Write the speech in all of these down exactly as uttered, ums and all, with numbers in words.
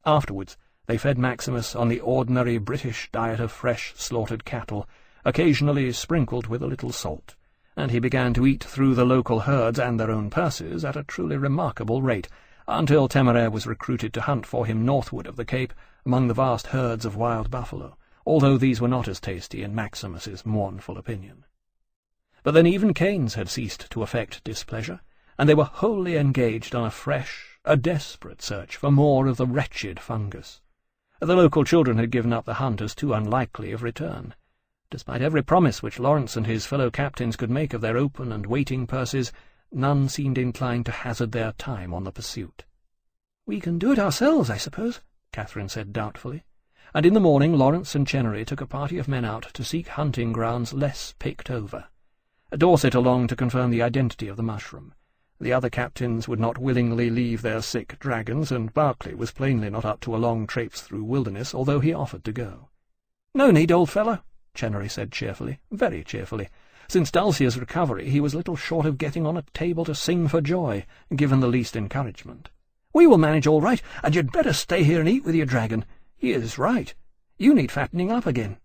Afterwards they fed Maximus on the ordinary British diet of fresh slaughtered cattle, occasionally sprinkled with a little salt, and he began to eat through the local herds and their own purses at a truly remarkable rate, until Temeraire was recruited to hunt for him northward of the Cape among the vast herds of wild buffalo, although these were not as tasty in Maximus's mournful opinion. But then even canes had ceased to affect displeasure, and they were wholly engaged on a fresh, a desperate search for more of the wretched fungus. The local children had given up the hunt as too unlikely of return. Despite every promise which Lawrence and his fellow captains could make of their open and waiting purses, none seemed inclined to hazard their time on the pursuit. "We can do it ourselves, I suppose," Catherine said doubtfully, and in the morning Lawrence and Chenery took a party of men out to seek hunting grounds less picked over. Dorset along to confirm the identity of the mushroom. The other captains would not willingly leave their sick dragons, and Berkeley was plainly not up to a long traipse through wilderness, although he offered to go. "No need, old fellow," Chenery said cheerfully, very cheerfully. Since Dulcia's recovery he was little short of getting on a table to sing for joy, given the least encouragement. "We will manage all right, and you'd better stay here and eat with your dragon. He is right. You need fattening up again."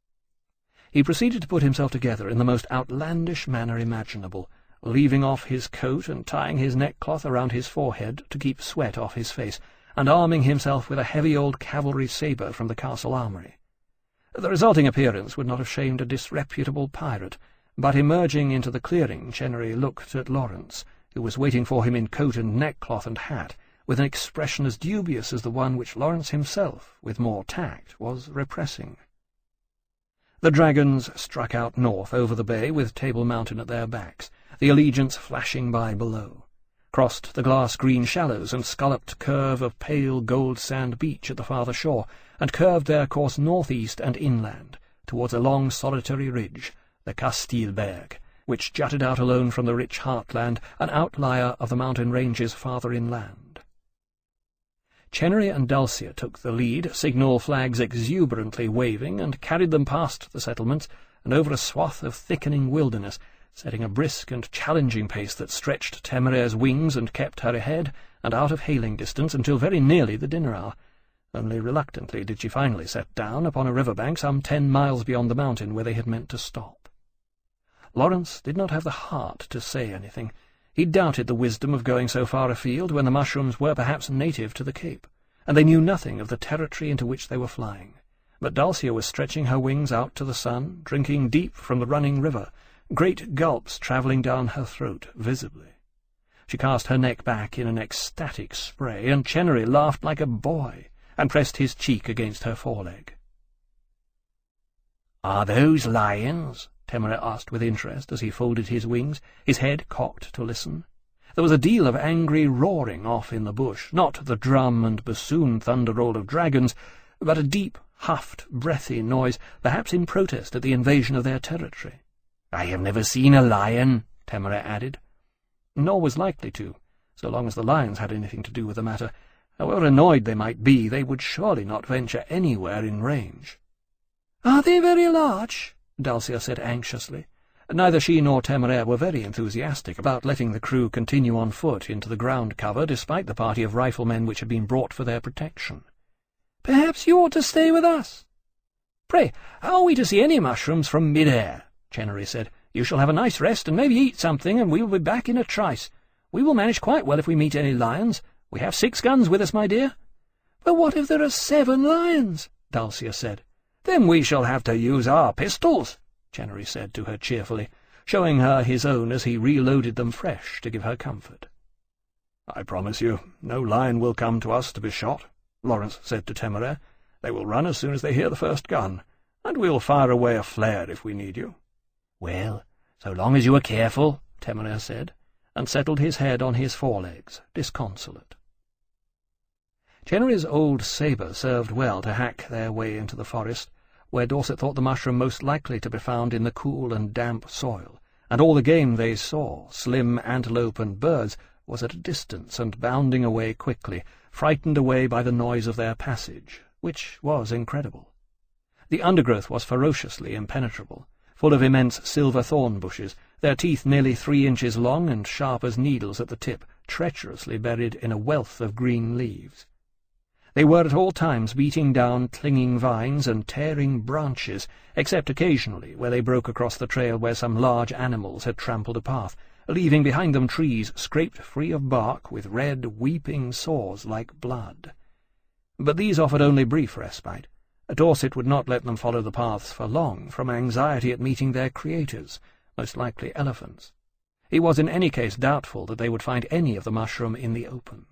He proceeded to put himself together in the most outlandish manner imaginable, leaving off his coat and tying his neckcloth around his forehead to keep sweat off his face, and arming himself with a heavy old cavalry sabre from the castle armoury. The resulting appearance would not have shamed a disreputable pirate, but emerging into the clearing, Chenery looked at Lawrence, who was waiting for him in coat and neckcloth and hat, with an expression as dubious as the one which Lawrence himself, with more tact, was repressing. The dragons struck out north over the bay with Table Mountain at their backs, the Allegiance flashing by below, crossed the glass-green shallows and scolloped curve of pale gold sand beach at the farther shore, and curved their course northeast and inland, towards a long solitary ridge, the Castilberg, which jutted out alone from the rich heartland, an outlier of the mountain ranges farther inland. Chenery and Dulcia took the lead, signal flags exuberantly waving, and carried them past the settlements and over a swath of thickening wilderness, setting a brisk and challenging pace that stretched Temeraire's wings and kept her ahead and out of hailing distance until very nearly the dinner hour. Only reluctantly did she finally set down upon a river-bank some ten miles beyond the mountain where they had meant to stop. Lawrence did not have the heart to say anything. He doubted the wisdom of going so far afield when the mushrooms were perhaps native to the Cape, and they knew nothing of the territory into which they were flying. But Dulcia was stretching her wings out to the sun, drinking deep from the running river, great gulps travelling down her throat visibly. She cast her neck back in an ecstatic spray, and Chenery laughed like a boy, and pressed his cheek against her foreleg. "Are those lions?" Temeraire asked with interest as he folded his wings, his head cocked to listen. There was a deal of angry roaring off in the bush, not the drum and bassoon thunder-roll of dragons, but a deep, huffed, breathy noise, perhaps in protest at the invasion of their territory. "I have never seen a lion," Temeraire added. Nor was likely to, so long as the lions had anything to do with the matter. However annoyed they might be, they would surely not venture anywhere in range. "Are they very large?" Dulcia said anxiously. Neither she nor Temeraire were very enthusiastic about letting the crew continue on foot into the ground cover, despite the party of riflemen which had been brought for their protection. "Perhaps you ought to stay with us." "Pray, how are we to see any mushrooms from mid-air?" Chenery said. "You shall have a nice rest and maybe eat something, and we will be back in a trice. We will manage quite well if we meet any lions. We have six guns with us, my dear." "But what if there are seven lions?" Dulcia said. "Then we shall have to use our pistols," Chenery said to her cheerfully, showing her his own as he reloaded them fresh to give her comfort. "I promise you, no lion will come to us to be shot," Lawrence said to Temeraire. "They will run as soon as they hear the first gun, and we'll fire away a flare if we need you." "Well, so long as you are careful," Temeraire said, and settled his head on his forelegs, disconsolate. Chenery's old sabre served well to hack their way into the forest, where Dorset thought the mushroom most likely to be found in the cool and damp soil, and all the game they saw, slim antelope and birds, was at a distance and bounding away quickly, frightened away by the noise of their passage, which was incredible. The undergrowth was ferociously impenetrable, full of immense silver thorn bushes, their teeth nearly three inches long and sharp as needles at the tip, treacherously buried in a wealth of green leaves. They were at all times beating down clinging vines and tearing branches, except occasionally where they broke across the trail where some large animals had trampled a path, leaving behind them trees scraped free of bark with red, weeping sores like blood. But these offered only brief respite. Dorset would not let them follow the paths for long, from anxiety at meeting their creators, most likely elephants. He was in any case doubtful that they would find any of the mushroom in the open.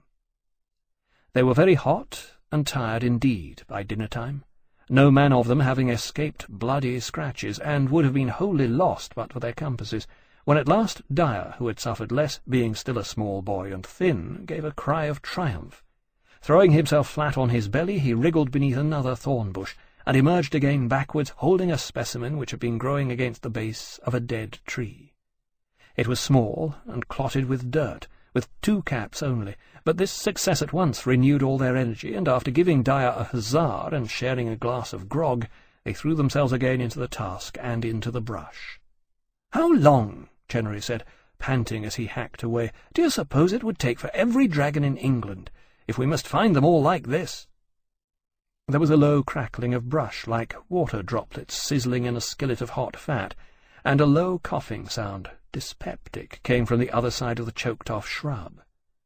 They were very hot and tired indeed by dinner-time, no man of them having escaped bloody scratches, and would have been wholly lost but for their compasses, when at last Dyer, who had suffered less, being still a small boy and thin, gave a cry of triumph. Throwing himself flat on his belly, he wriggled beneath another thorn bush, and emerged again backwards, holding a specimen which had been growing against the base of a dead tree. It was small and clotted with dirt, with two caps only, but this success at once renewed all their energy, and after giving Dyer a huzzah and sharing a glass of grog, they threw themselves again into the task and into the brush. "How long," Chenery said, panting as he hacked away, "do you suppose it would take for every dragon in England, if we must find them all like this?" There was a low crackling of brush, like water droplets sizzling in a skillet of hot fat, and a low coughing sound, dyspeptic, came from the other side of the choked-off shrub.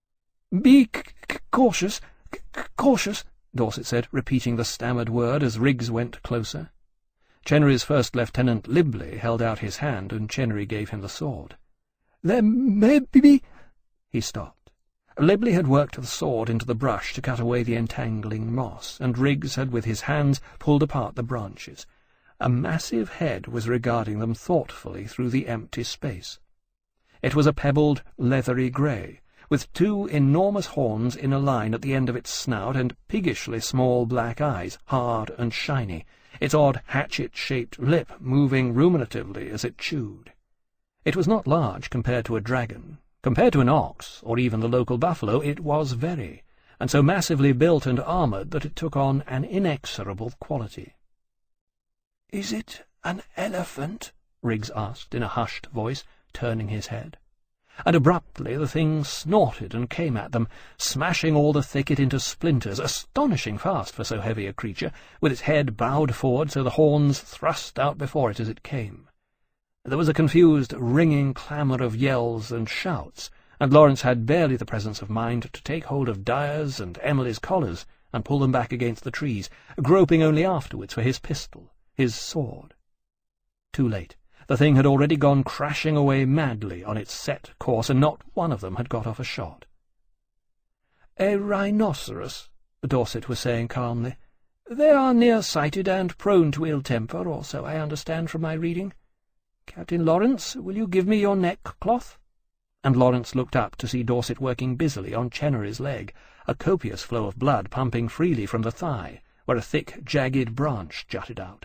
"Be c c cautious, c cautious," Dorset said, repeating the stammered word as Riggs went closer. Chenery's first lieutenant Libley held out his hand, and Chenery gave him the sword. "There may be—" He stopped. Libley had worked the sword into the brush to cut away the entangling moss, and Riggs had with his hands pulled apart the branches. A massive head was regarding them thoughtfully through the empty space. It was a pebbled, leathery grey, with two enormous horns in a line at the end of its snout and piggishly small black eyes, hard and shiny, its odd hatchet-shaped lip moving ruminatively as it chewed. It was not large compared to a dragon. Compared to an ox, or even the local buffalo, it was very, and so massively built and armoured that it took on an inexorable quality. "Is it an elephant?" Riggs asked in a hushed voice, turning his head. And abruptly the thing snorted and came at them, smashing all the thicket into splinters, astonishing fast for so heavy a creature, with its head bowed forward so the horns thrust out before it as it came. There was a confused, ringing clamour of yells and shouts, and Lawrence had barely the presence of mind to take hold of Dyer's and Emily's collars and pull them back against the trees, groping only afterwards for his pistol, his sword. Too late. The thing had already gone crashing away madly on its set course, and not one of them had got off a shot. "A rhinoceros," Dorset was saying calmly. "They are near-sighted and prone to ill-temper, or so I understand from my reading. Captain Lawrence, will you give me your neckcloth?" And Lawrence looked up to see Dorset working busily on Chenery's leg, a copious flow of blood pumping freely from the thigh, where a thick, jagged branch jutted out.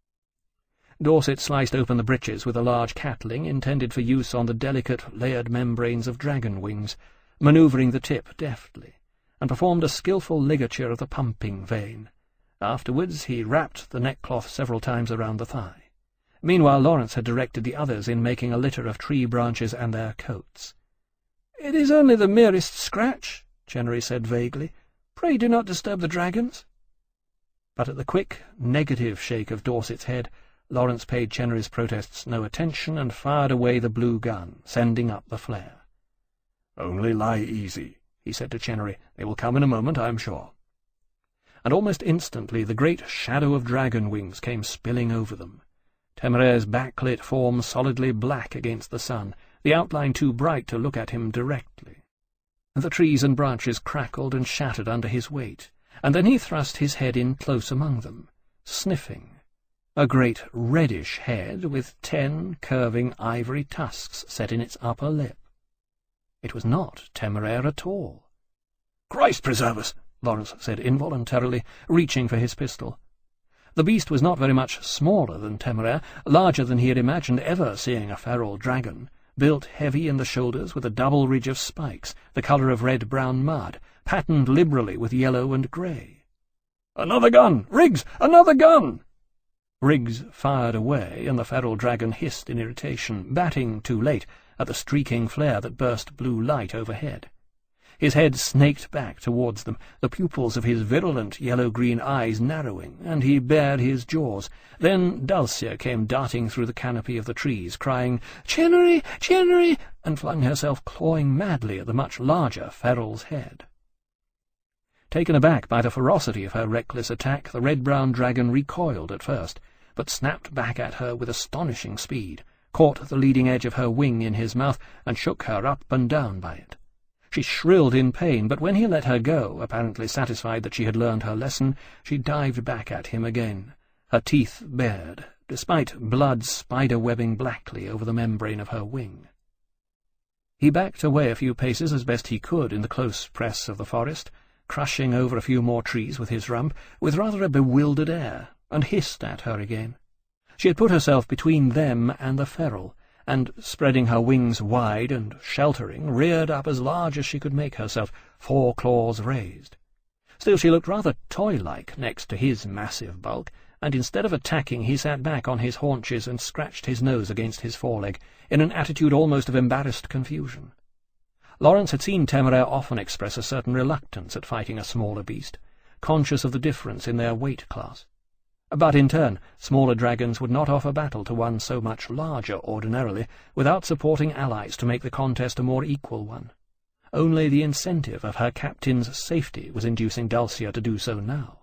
Dorset sliced open the breeches with a large catling intended for use on the delicate, layered membranes of dragon wings, manoeuvring the tip deftly, and performed a skilful ligature of the pumping vein. Afterwards he wrapped the neckcloth several times around the thigh. Meanwhile Lawrence had directed the others in making a litter of tree branches and their coats. "It is only the merest scratch," Chenery said vaguely. "Pray do not disturb the dragons." But at the quick, negative shake of Dorset's head, Lawrence paid Chenery's protests no attention and fired away the blue gun, sending up the flare. "Only lie easy," he said to Chenery. "They will come in a moment, I am sure." And almost instantly the great shadow of dragon wings came spilling over them. Temeraire's backlit form solidly black against the sun, the outline too bright to look at him directly. The trees and branches crackled and shattered under his weight, and then he thrust his head in close among them, sniffing. A great reddish head with ten curving ivory tusks set in its upper lip. It was not Temeraire at all. "Christ preserve us!" Lawrence said involuntarily, reaching for his pistol. The beast was not very much smaller than Temeraire, larger than he had imagined ever seeing a feral dragon, built heavy in the shoulders with a double ridge of spikes, the colour of red-brown mud, patterned liberally with yellow and grey. "Another gun! Riggs! Another gun!" Riggs fired away, and the feral dragon hissed in irritation, batting too late at the streaking flare that burst blue light overhead. His head snaked back towards them, the pupils of his virulent yellow-green eyes narrowing, and he bared his jaws. Then Dulcia came darting through the canopy of the trees, crying, "Chenery! Chenery!" and flung herself clawing madly at the much larger feral's head. Taken aback by the ferocity of her reckless attack, the red-brown dragon recoiled at first, but snapped back at her with astonishing speed, caught the leading edge of her wing in his mouth, and shook her up and down by it. She shrilled in pain, but when he let her go, apparently satisfied that she had learned her lesson, she dived back at him again, her teeth bared, despite blood spider-webbing blackly over the membrane of her wing. He backed away a few paces as best he could in the close press of the forest, crushing over a few more trees with his rump, with rather a bewildered air, and hissed at her again. She had put herself between them and the feral, and, spreading her wings wide and sheltering, reared up as large as she could make herself, four claws raised. Still she looked rather toy-like next to his massive bulk, and instead of attacking he sat back on his haunches and scratched his nose against his foreleg, in an attitude almost of embarrassed confusion. Lawrence had seen Temeraire often express a certain reluctance at fighting a smaller beast, conscious of the difference in their weight class. But in turn, smaller dragons would not offer battle to one so much larger ordinarily, without supporting allies to make the contest a more equal one. Only the incentive of her captain's safety was inducing Dulcia to do so now.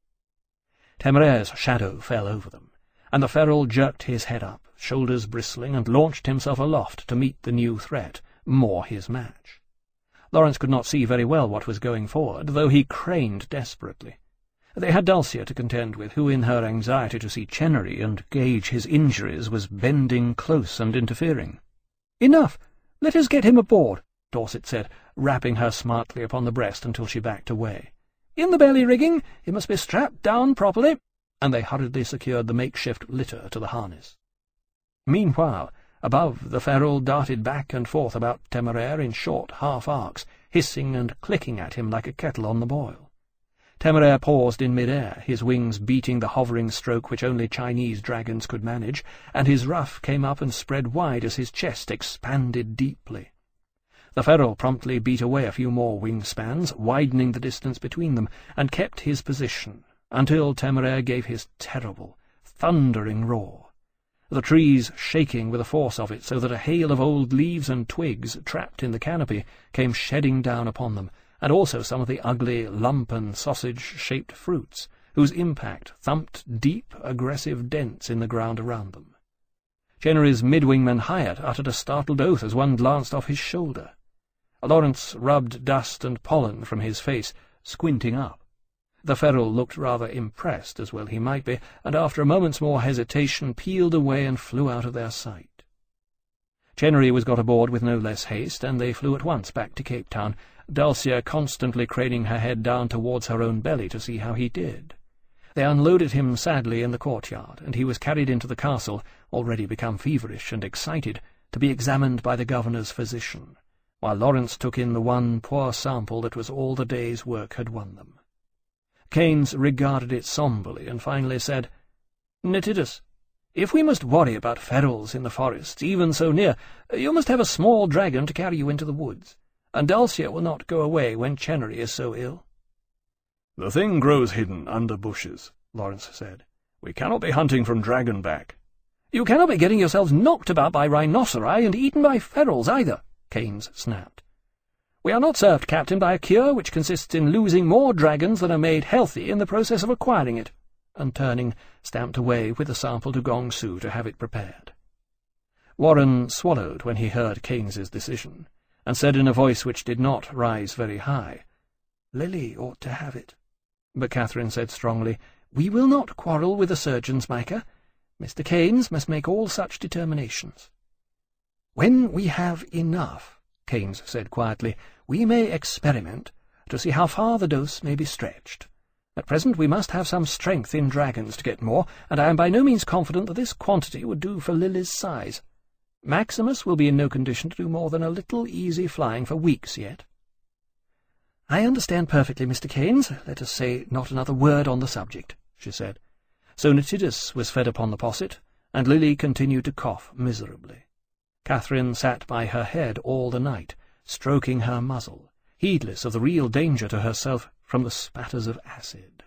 Temeraire's shadow fell over them, and the feral jerked his head up, shoulders bristling, and launched himself aloft to meet the new threat, more his match. Lawrence could not see very well what was going forward, though he craned desperately. They had Dulcia to contend with, who, in her anxiety to see Chenery and gauge his injuries, was bending close and interfering. "Enough! Let us get him aboard," Dorset said, rapping her smartly upon the breast until she backed away. "In the belly-rigging, he must be strapped down properly," and they hurriedly secured the makeshift litter to the harness. Meanwhile, above, the feral darted back and forth about Temeraire in short half-arcs, hissing and clicking at him like a kettle on the boil. Temeraire paused in mid-air, his wings beating the hovering stroke which only Chinese dragons could manage, and his ruff came up and spread wide as his chest expanded deeply. The feral promptly beat away a few more wing-spans, widening the distance between them, and kept his position, until Temeraire gave his terrible, thundering roar, the trees shaking with the force of it so that a hail of old leaves and twigs, trapped in the canopy, came shedding down upon them, and also some of the ugly, lumpen, sausage-shaped fruits, whose impact thumped deep, aggressive dents in the ground around them. Chenery's mid-wingman Hyatt uttered a startled oath as one glanced off his shoulder. Lawrence rubbed dust and pollen from his face, squinting up. The feral looked rather impressed, as well he might be, and after a moment's more hesitation peeled away and flew out of their sight. Chenery was got aboard with no less haste, and they flew at once back to Cape Town, Dulcia constantly craning her head down towards her own belly to see how he did. They unloaded him sadly in the courtyard, and he was carried into the castle, already become feverish and excited, to be examined by the governor's physician, while Lawrence took in the one poor sample that was all the day's work had won them. Keynes regarded it sombrely, and finally said, "Nyctitus, if we must worry about ferals in the forests, even so near, you must have a small dragon to carry you into the woods, and Dulcia will not go away when Chenery is so ill." "The thing grows hidden under bushes," Lawrence said. "We cannot be hunting from Dragonback." "You cannot be getting yourselves knocked about by rhinoceri and eaten by ferals either," Keynes snapped. "We are not served, Captain, by a cure which consists in losing more dragons than are made healthy in the process of acquiring it," and turning, stamped away with the sample to Gong Su to have it prepared. Warren swallowed when he heard Keynes's decision, and said in a voice which did not rise very high, "Lily ought to have it." But Catherine said strongly, "We will not quarrel with the surgeons, Micah. Mister Keynes must make all such determinations." "When we have enough," Keynes said quietly, "we may experiment to see how far the dose may be stretched. At present we must have some strength in dragons to get more, and I am by no means confident that this quantity would do for Lily's size. Maximus will be in no condition to do more than a little easy flying for weeks yet." "I understand perfectly, Mister Keynes. Let us say not another word on the subject," she said. So Nyctitus was fed upon the posset, and Lily continued to cough miserably. Catherine sat by her head all the night, stroking her muzzle, heedless of the real danger to herself from the spatters of acid.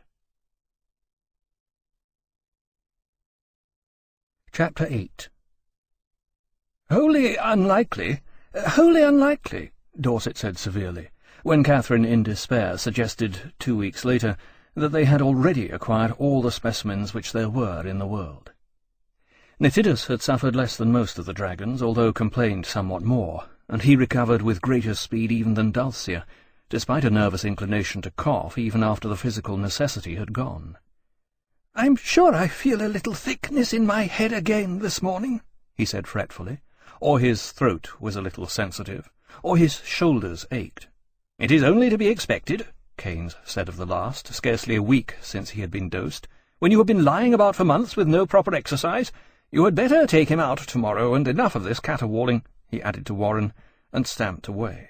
Chapter eight. "Wholly unlikely, wholly unlikely," Dorset said severely, when Catherine, in despair, suggested, two weeks later, that they had already acquired all the specimens which there were in the world. Nyctidas had suffered less than most of the dragons, although complained somewhat more, and he recovered with greater speed even than Dulcia, despite a nervous inclination to cough even after the physical necessity had gone. "I'm sure I feel a little thickness in my head again this morning," he said fretfully, or his throat was a little sensitive, or his shoulders ached. "It is only to be expected," Keynes said of the last, scarcely a week since he had been dosed, "when you have been lying about for months with no proper exercise. You had better take him out tomorrow, and enough of this caterwauling," he added to Warren, and stamped away.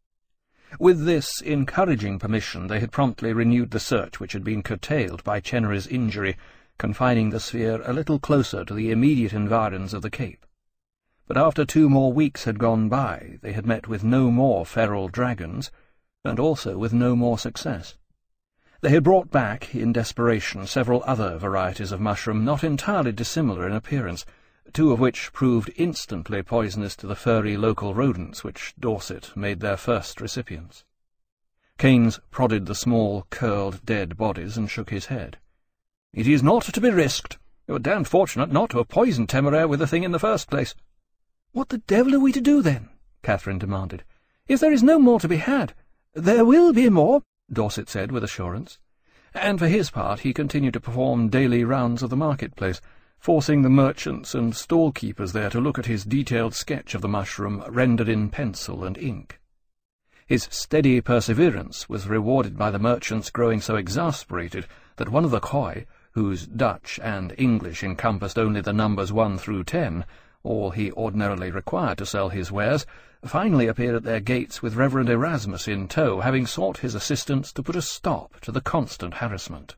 With this encouraging permission they had promptly renewed the search which had been curtailed by Chenery's injury, confining the sphere a little closer to the immediate environs of the Cape. But after two more weeks had gone by, they had met with no more feral dragons, and also with no more success. They had brought back, in desperation, several other varieties of mushroom not entirely dissimilar in appearance, two of which proved instantly poisonous to the furry local rodents which Dorset made their first recipients. Keynes prodded the small, curled, dead bodies and shook his head. "It is not to be risked. You were damned fortunate not to have poisoned Temeraire with the thing in the first place." "What the devil are we to do, then?" Catherine demanded. "If there is no more to be had—" "There will be more," Dorset said with assurance, and for his part he continued to perform daily rounds of the marketplace, forcing the merchants and stall-keepers there to look at his detailed sketch of the mushroom rendered in pencil and ink. His steady perseverance was rewarded by the merchants growing so exasperated that one of the khoi, whose Dutch and English encompassed only the numbers one through ten, all he ordinarily required to sell his wares, finally appeared at their gates with Reverend Erasmus in tow, having sought his assistance to put a stop to the constant harassment.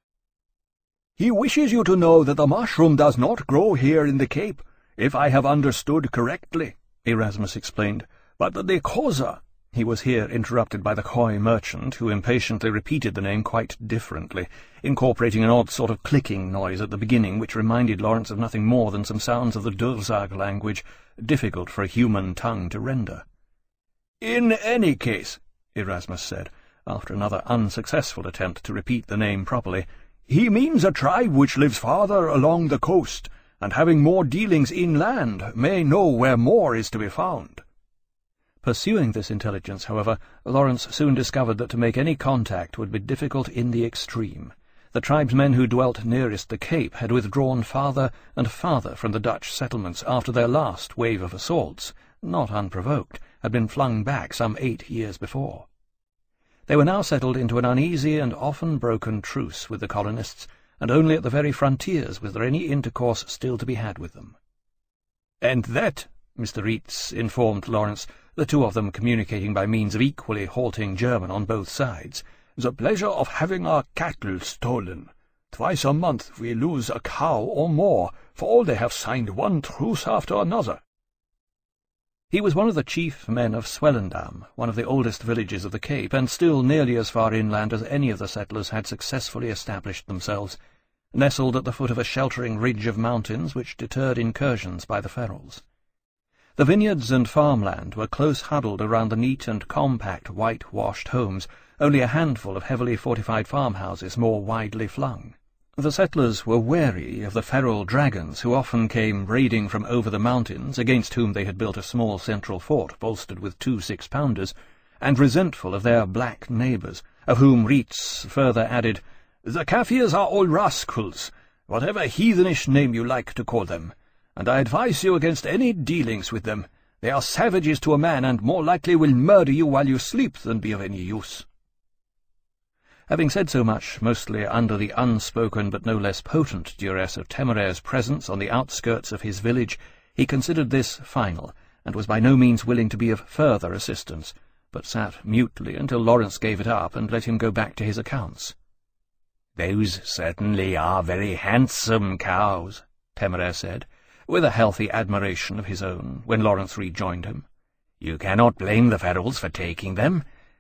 "He wishes you to know that the mushroom does not grow here in the Cape, if I have understood correctly," Erasmus explained, "but that the Xhosa—" He was here interrupted by the khoi merchant, who impatiently repeated the name quite differently, incorporating an odd sort of clicking noise at the beginning which reminded Lawrence of nothing more than some sounds of the Durzag language, difficult for a human tongue to render. "In any case," Erasmus said, after another unsuccessful attempt to repeat the name properly, "he means a tribe which lives farther along the coast, and having more dealings inland, may know where more is to be found." Pursuing this intelligence, however, Lawrence soon discovered that to make any contact would be difficult in the extreme. The tribesmen who dwelt nearest the Cape had withdrawn farther and farther from the Dutch settlements after their last wave of assaults, not unprovoked, had been flung back some eight years before. They were now settled into an uneasy and often broken truce with the colonists, and only at the very frontiers was there any intercourse still to be had with them. "And that," Mister Reitz informed Lawrence, the two of them communicating by means of equally halting German on both sides, "the pleasure of having our cattle stolen. Twice a month we lose a cow or more, for all they have signed one truce after another." He was one of the chief men of Swellendam, one of the oldest villages of the Cape, and still nearly as far inland as any of the settlers had successfully established themselves, nestled at the foot of a sheltering ridge of mountains which deterred incursions by the ferals. The vineyards and farmland were close huddled around the neat and compact whitewashed homes, only a handful of heavily fortified farmhouses more widely flung. The settlers were wary of the feral dragons who often came raiding from over the mountains, against whom they had built a small central fort bolstered with two six-pounders, and resentful of their black neighbours, of whom Reitz further added, "The Kaffirs are all rascals, whatever heathenish name you like to call them, and I advise you against any dealings with them. They are savages to a man, and more likely will murder you while you sleep than be of any use." Having said so much, mostly under the unspoken but no less potent duress of Temeraire's presence on the outskirts of his village, he considered this final, and was by no means willing to be of further assistance, but sat mutely until Lawrence gave it up and let him go back to his accounts. "Those certainly are very handsome cows," Temeraire said, with a healthy admiration of his own, when Lawrence rejoined him. "You cannot blame the ferals for taking them.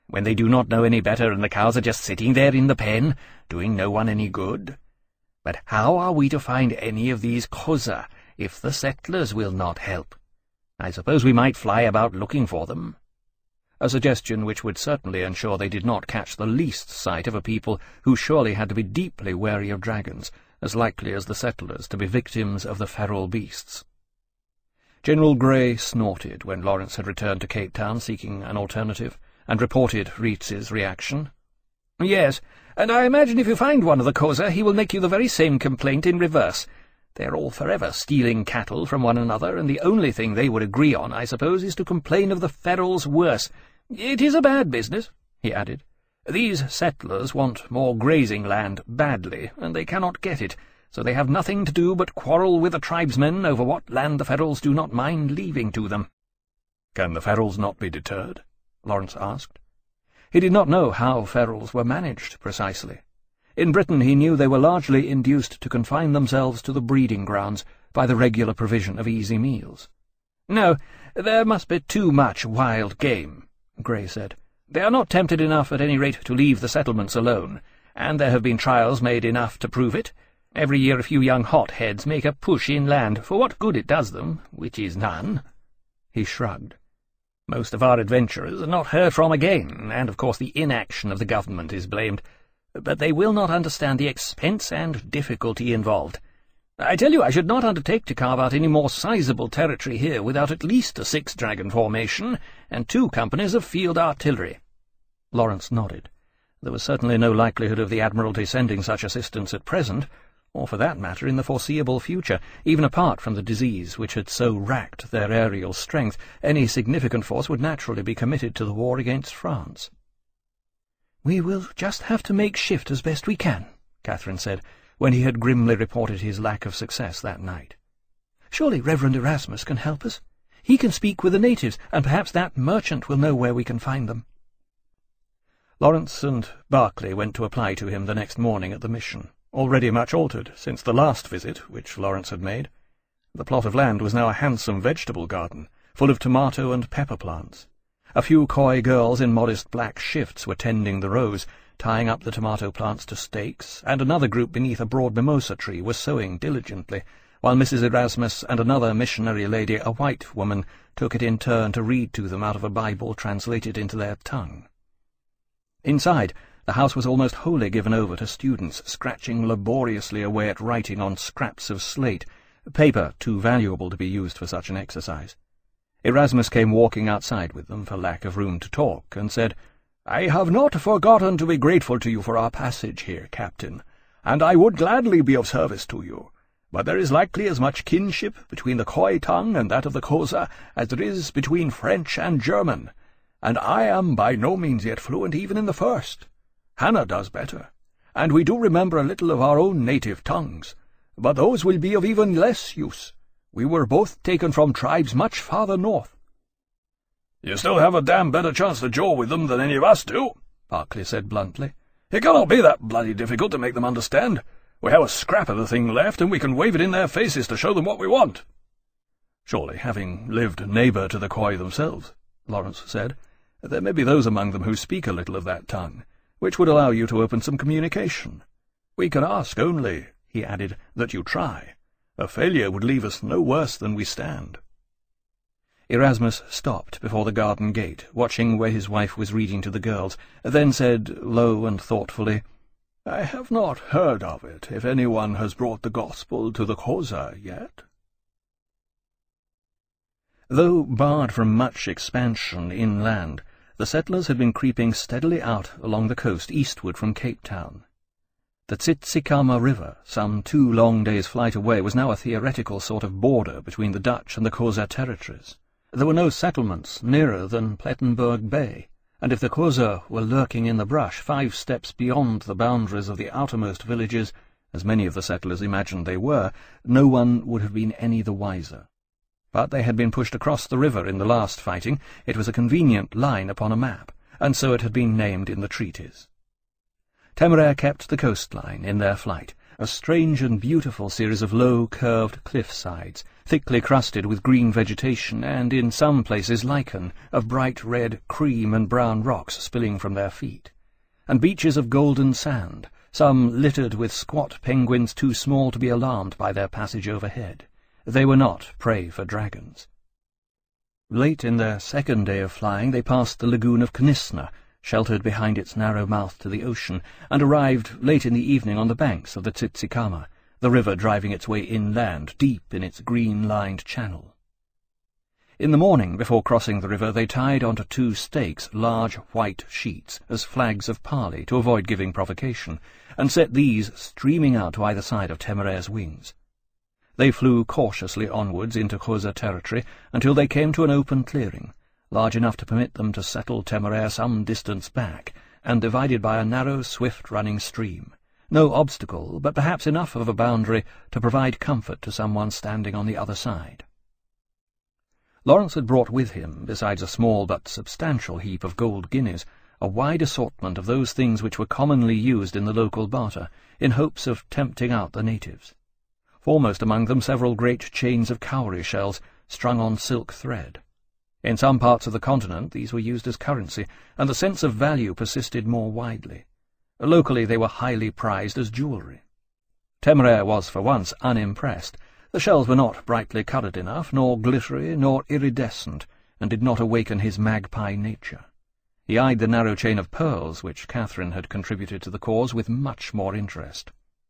when they do not know any better and the cows are just sitting there in the pen, doing no one any good? But how are we to find any of these Xhosa if the settlers will not help? I suppose we might fly about looking for them." A suggestion which would certainly ensure they did not catch the least sight of a people who surely had to be deeply wary of dragons, as likely as the settlers to be victims of the feral beasts. General Grey snorted when Lawrence had returned to Cape Town seeking an alternative, and reported Reetz's reaction. "Yes, and I imagine if you find one of the Xhosa, he will make you the very same complaint in reverse. They are all forever stealing cattle from one another, and the only thing they would agree on, I suppose, is to complain of the ferals worse. It is a bad business," he added. "These settlers want more grazing land badly, and they cannot get it, so they have nothing to do but quarrel with the tribesmen over what land the ferals do not mind leaving to them." "Can the ferals not be deterred?" Lawrence asked. He did not know how ferals were managed precisely. In Britain he knew they were largely induced to confine themselves to the breeding grounds by the regular provision of easy meals. "No, there must be too much wild game," Grey said. "They are not tempted enough at any rate to leave the settlements alone, and there have been trials made enough to prove it. Every year a few young hot-heads make a push inland, for what good it does them, which is none." He shrugged. "Most of our adventurers are not heard from again, and of course the inaction of the government is blamed. But they will not understand the expense and difficulty involved. I tell you, I should not undertake to carve out any more sizable territory here without at least a six-dragon formation and two companies of field artillery." Lawrence nodded. There was certainly no likelihood of the Admiralty sending such assistance at present, or for that matter in the foreseeable future. Even apart from the disease which had so racked their aerial strength, any significant force would naturally be committed to the war against France. "We will just have to make shift as best we can," Catherine said, when he had grimly reported his lack of success that night. "Surely Reverend Erasmus can help us. He can speak with the natives, and perhaps that merchant will know where we can find them." Lawrence and Berkeley went to apply to him the next morning at the mission, already much altered since the last visit which Lawrence had made. The plot of land was now a handsome vegetable garden, full of tomato and pepper plants. A few coy girls in modest black shifts were tending the rows, tying up the tomato plants to stakes, and another group beneath a broad mimosa tree was sewing diligently, while Missus Erasmus and another missionary lady, a white woman, took it in turn to read to them out of a Bible translated into their tongue. Inside, the house was almost wholly given over to students, scratching laboriously away at writing on scraps of slate, paper too valuable to be used for such an exercise. Erasmus came walking outside with them for lack of room to talk, and said, "I have not forgotten to be grateful to you for our passage here, Captain, and I would gladly be of service to you. But there is likely as much kinship between the Khoi tongue and that of the Xhosa as there is between French and German, and I am by no means yet fluent even in the first. Hannah does better, and we do remember a little of our own native tongues, but those will be of even less use. We were both taken from tribes much farther north." "You still have a damn better chance to jaw with them than any of us do," Berkeley said bluntly. "It cannot be that bloody difficult to make them understand. We have a scrap of the thing left, and we can wave it in their faces to show them what we want." "Surely, having lived neighbour to the Khoi themselves," Lawrence said, "there may be those among them who speak a little of that tongue, which would allow you to open some communication. We can ask only," he added, "that you try. A failure would leave us no worse than we stand." Erasmus stopped before the garden gate, watching where his wife was reading to the girls, then said, low and thoughtfully, "I have not heard of it, if anyone has brought the gospel to the Xhosa yet." Though barred from much expansion inland, the settlers had been creeping steadily out along the coast eastward from Cape Town. The Tsitsikama River, some two long days' flight away, was now a theoretical sort of border between the Dutch and the Xhosa territories. There were no settlements nearer than Plettenberg Bay, and if the Xhosa were lurking in the brush five steps beyond the boundaries of the outermost villages, as many of the settlers imagined they were, no one would have been any the wiser. But they had been pushed across the river in the last fighting. It was a convenient line upon a map, and so it had been named in the treaties. Temeraire kept the coastline in their flight, a strange and beautiful series of low, curved cliff sides, thickly crusted with green vegetation and, in some places, lichen of bright red, cream and brown rocks spilling from their feet, and beaches of golden sand, some littered with squat penguins too small to be alarmed by their passage overhead. They were not prey for dragons. Late in their second day of flying they passed the lagoon of Knisna, sheltered behind its narrow mouth to the ocean, and arrived late in the evening on the banks of the Tsitsikama, the river driving its way inland, deep in its green-lined channel. In the morning, before crossing the river, they tied onto two stakes large white sheets as flags of parley to avoid giving provocation, and set these streaming out to either side of Temeraire's wings. They flew cautiously onwards into Xhosa territory until they came to an open clearing, large enough to permit them to settle Temeraire some distance back, and divided by a narrow, swift-running stream. No obstacle, but perhaps enough of a boundary to provide comfort to someone standing on the other side. Lawrence had brought with him, besides a small but substantial heap of gold guineas, a wide assortment of those things which were commonly used in the local barter, in hopes of tempting out the natives. Foremost among them several great chains of cowrie shells strung on silk thread. In some parts of the continent these were used as currency, and the sense of value persisted more widely. Locally they were highly prized as jewellery. Temeraire was for once unimpressed. The shells were not brightly coloured enough, nor glittery, nor iridescent, and did not awaken his magpie nature. He eyed the narrow chain of pearls which Catherine had contributed to the cause with much more interest.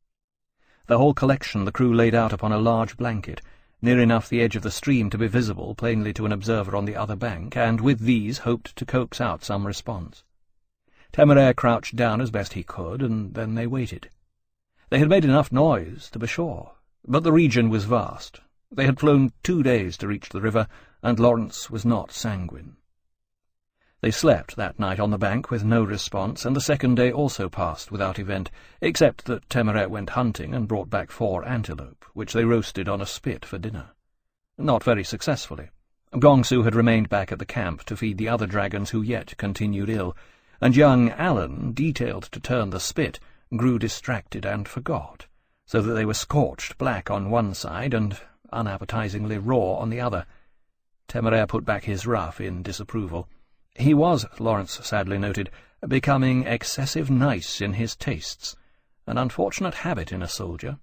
The whole collection the crew laid out upon a large blanket, near enough the edge of the stream to be visible plainly to an observer on the other bank, and with these hoped to coax out some response. Temeraire crouched down as best he could, and then they waited. They had made enough noise, to be sure, but the region was vast. They had flown two days to reach the river, and Lawrence was not sanguine. They slept that night on the bank with no response, and the second day also passed without event, except that Temeraire went hunting and brought back four antelope, which they roasted on a spit for dinner. Not very successfully. Gongsu had remained back at the camp to feed the other dragons who yet continued ill, and young Alan, detailed to turn the spit, grew distracted and forgot, so that they were scorched black on one side and unappetizingly raw on the other. Temeraire put back his ruff in disapproval. He was, Lawrence sadly noted, becoming excessive nice in his tastes, an unfortunate habit in a soldier.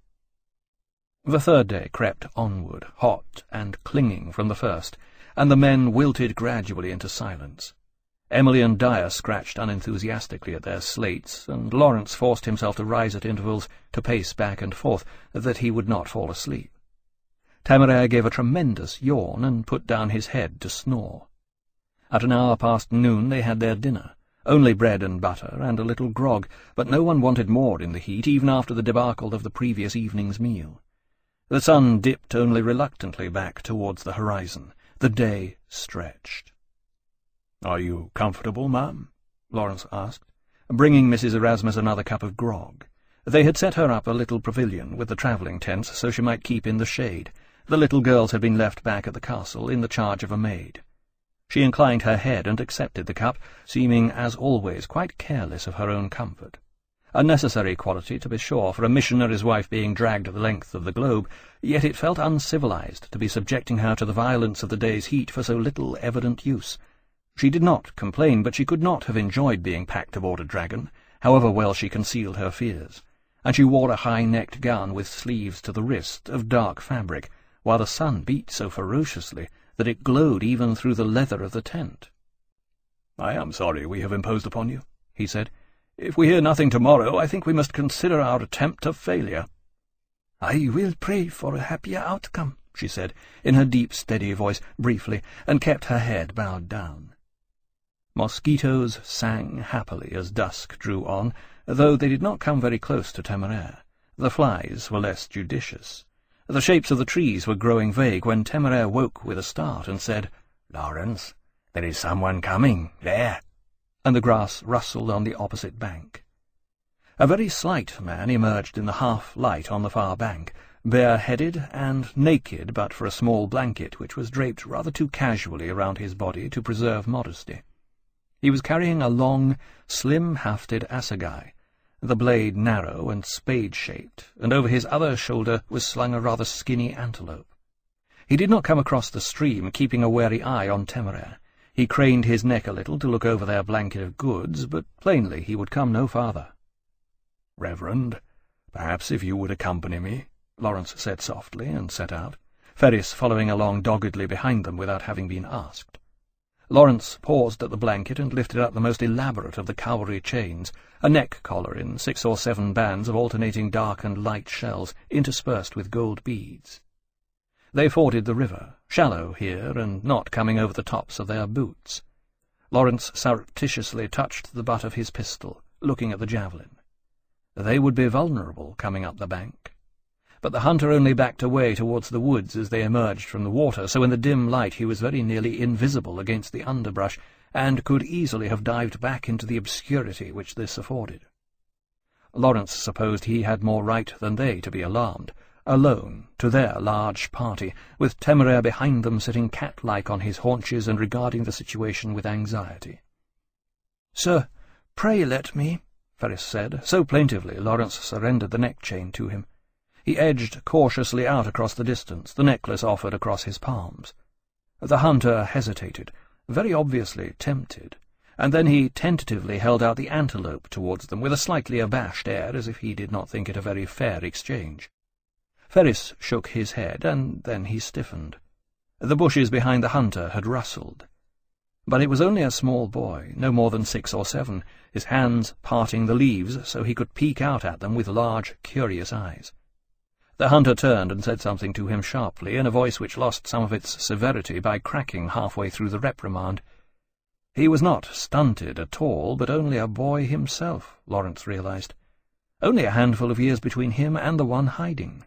The third day crept onward, hot and clinging from the first, and the men wilted gradually into silence. Emily and Dyer scratched unenthusiastically at their slates, and Lawrence forced himself to rise at intervals to pace back and forth, that he would not fall asleep. Temeraire gave a tremendous yawn and put down his head to snore. At an hour past noon they had their dinner, only bread and butter and a little grog, but no one wanted more in the heat, even after the debacle of the previous evening's meal. The sun dipped only reluctantly back towards the horizon. The day stretched. "Are you comfortable, ma'am?" Lawrence asked, bringing Missus Erasmus another cup of grog. They had set her up a little pavilion with the travelling tents so she might keep in the shade. The little girls had been left back at the castle in the charge of a maid. She inclined her head and accepted the cup, seeming, as always, quite careless of her own comfort. A necessary quality, to be sure, for a missionary's wife being dragged the length of the globe, yet it felt uncivilized to be subjecting her to the violence of the day's heat for so little evident use. She did not complain, but she could not have enjoyed being packed aboard a dragon, however well she concealed her fears, and she wore a high-necked gown with sleeves to the wrist of dark fabric, while the sun beat so ferociously that it glowed even through the leather of the tent. "I am sorry we have imposed upon you," he said. "If we hear nothing tomorrow, I think we must consider our attempt a failure." "I will pray for a happier outcome," she said, in her deep, steady voice, briefly, and kept her head bowed down. Mosquitoes sang happily as dusk drew on, though they did not come very close to Temeraire. The flies were less judicious. The shapes of the trees were growing vague when Temeraire woke with a start and said, "Lawrence, there is someone coming, there," and the grass rustled on the opposite bank. A very slight man emerged in the half-light on the far bank, bare-headed and naked but for a small blanket which was draped rather too casually around his body to preserve modesty. He was carrying a long, slim-hafted assegai, the blade narrow and spade-shaped, and over his other shoulder was slung a rather skinny antelope. He did not come across the stream, keeping a wary eye on Temeraire. He craned his neck a little to look over their blanket of goods, but plainly he would come no farther. "Reverend, perhaps if you would accompany me," Lawrence said softly, and set out, Ferris following along doggedly behind them without having been asked. Lawrence paused at the blanket and lifted up the most elaborate of the cowrie chains, a neck collar in six or seven bands of alternating dark and light shells, interspersed with gold beads. They forded the river, shallow here, and not coming over the tops of their boots. Lawrence surreptitiously touched the butt of his pistol, looking at the javelin. They would be vulnerable coming up the bank. But the hunter only backed away towards the woods as they emerged from the water, so in the dim light he was very nearly invisible against the underbrush, and could easily have dived back into the obscurity which this afforded. Lawrence supposed he had more right than they to be alarmed, alone, to their large party, with Temeraire behind them sitting cat-like on his haunches and regarding the situation with anxiety. "Sir, pray let me," Ferris said, so plaintively Lawrence surrendered the neck-chain to him. He edged cautiously out across the distance, the necklace offered across his palms. The hunter hesitated, very obviously tempted, and then he tentatively held out the antelope towards them with a slightly abashed air, as if he did not think it a very fair exchange. Ferris shook his head, and then he stiffened. The bushes behind the hunter had rustled. But it was only a small boy, no more than six or seven, his hands parting the leaves so he could peek out at them with large, curious eyes. The hunter turned and said something to him sharply, in a voice which lost some of its severity by cracking halfway through the reprimand. He was not stunted at all, but only a boy himself, Lawrence realized. Only a handful of years between him and the one hiding.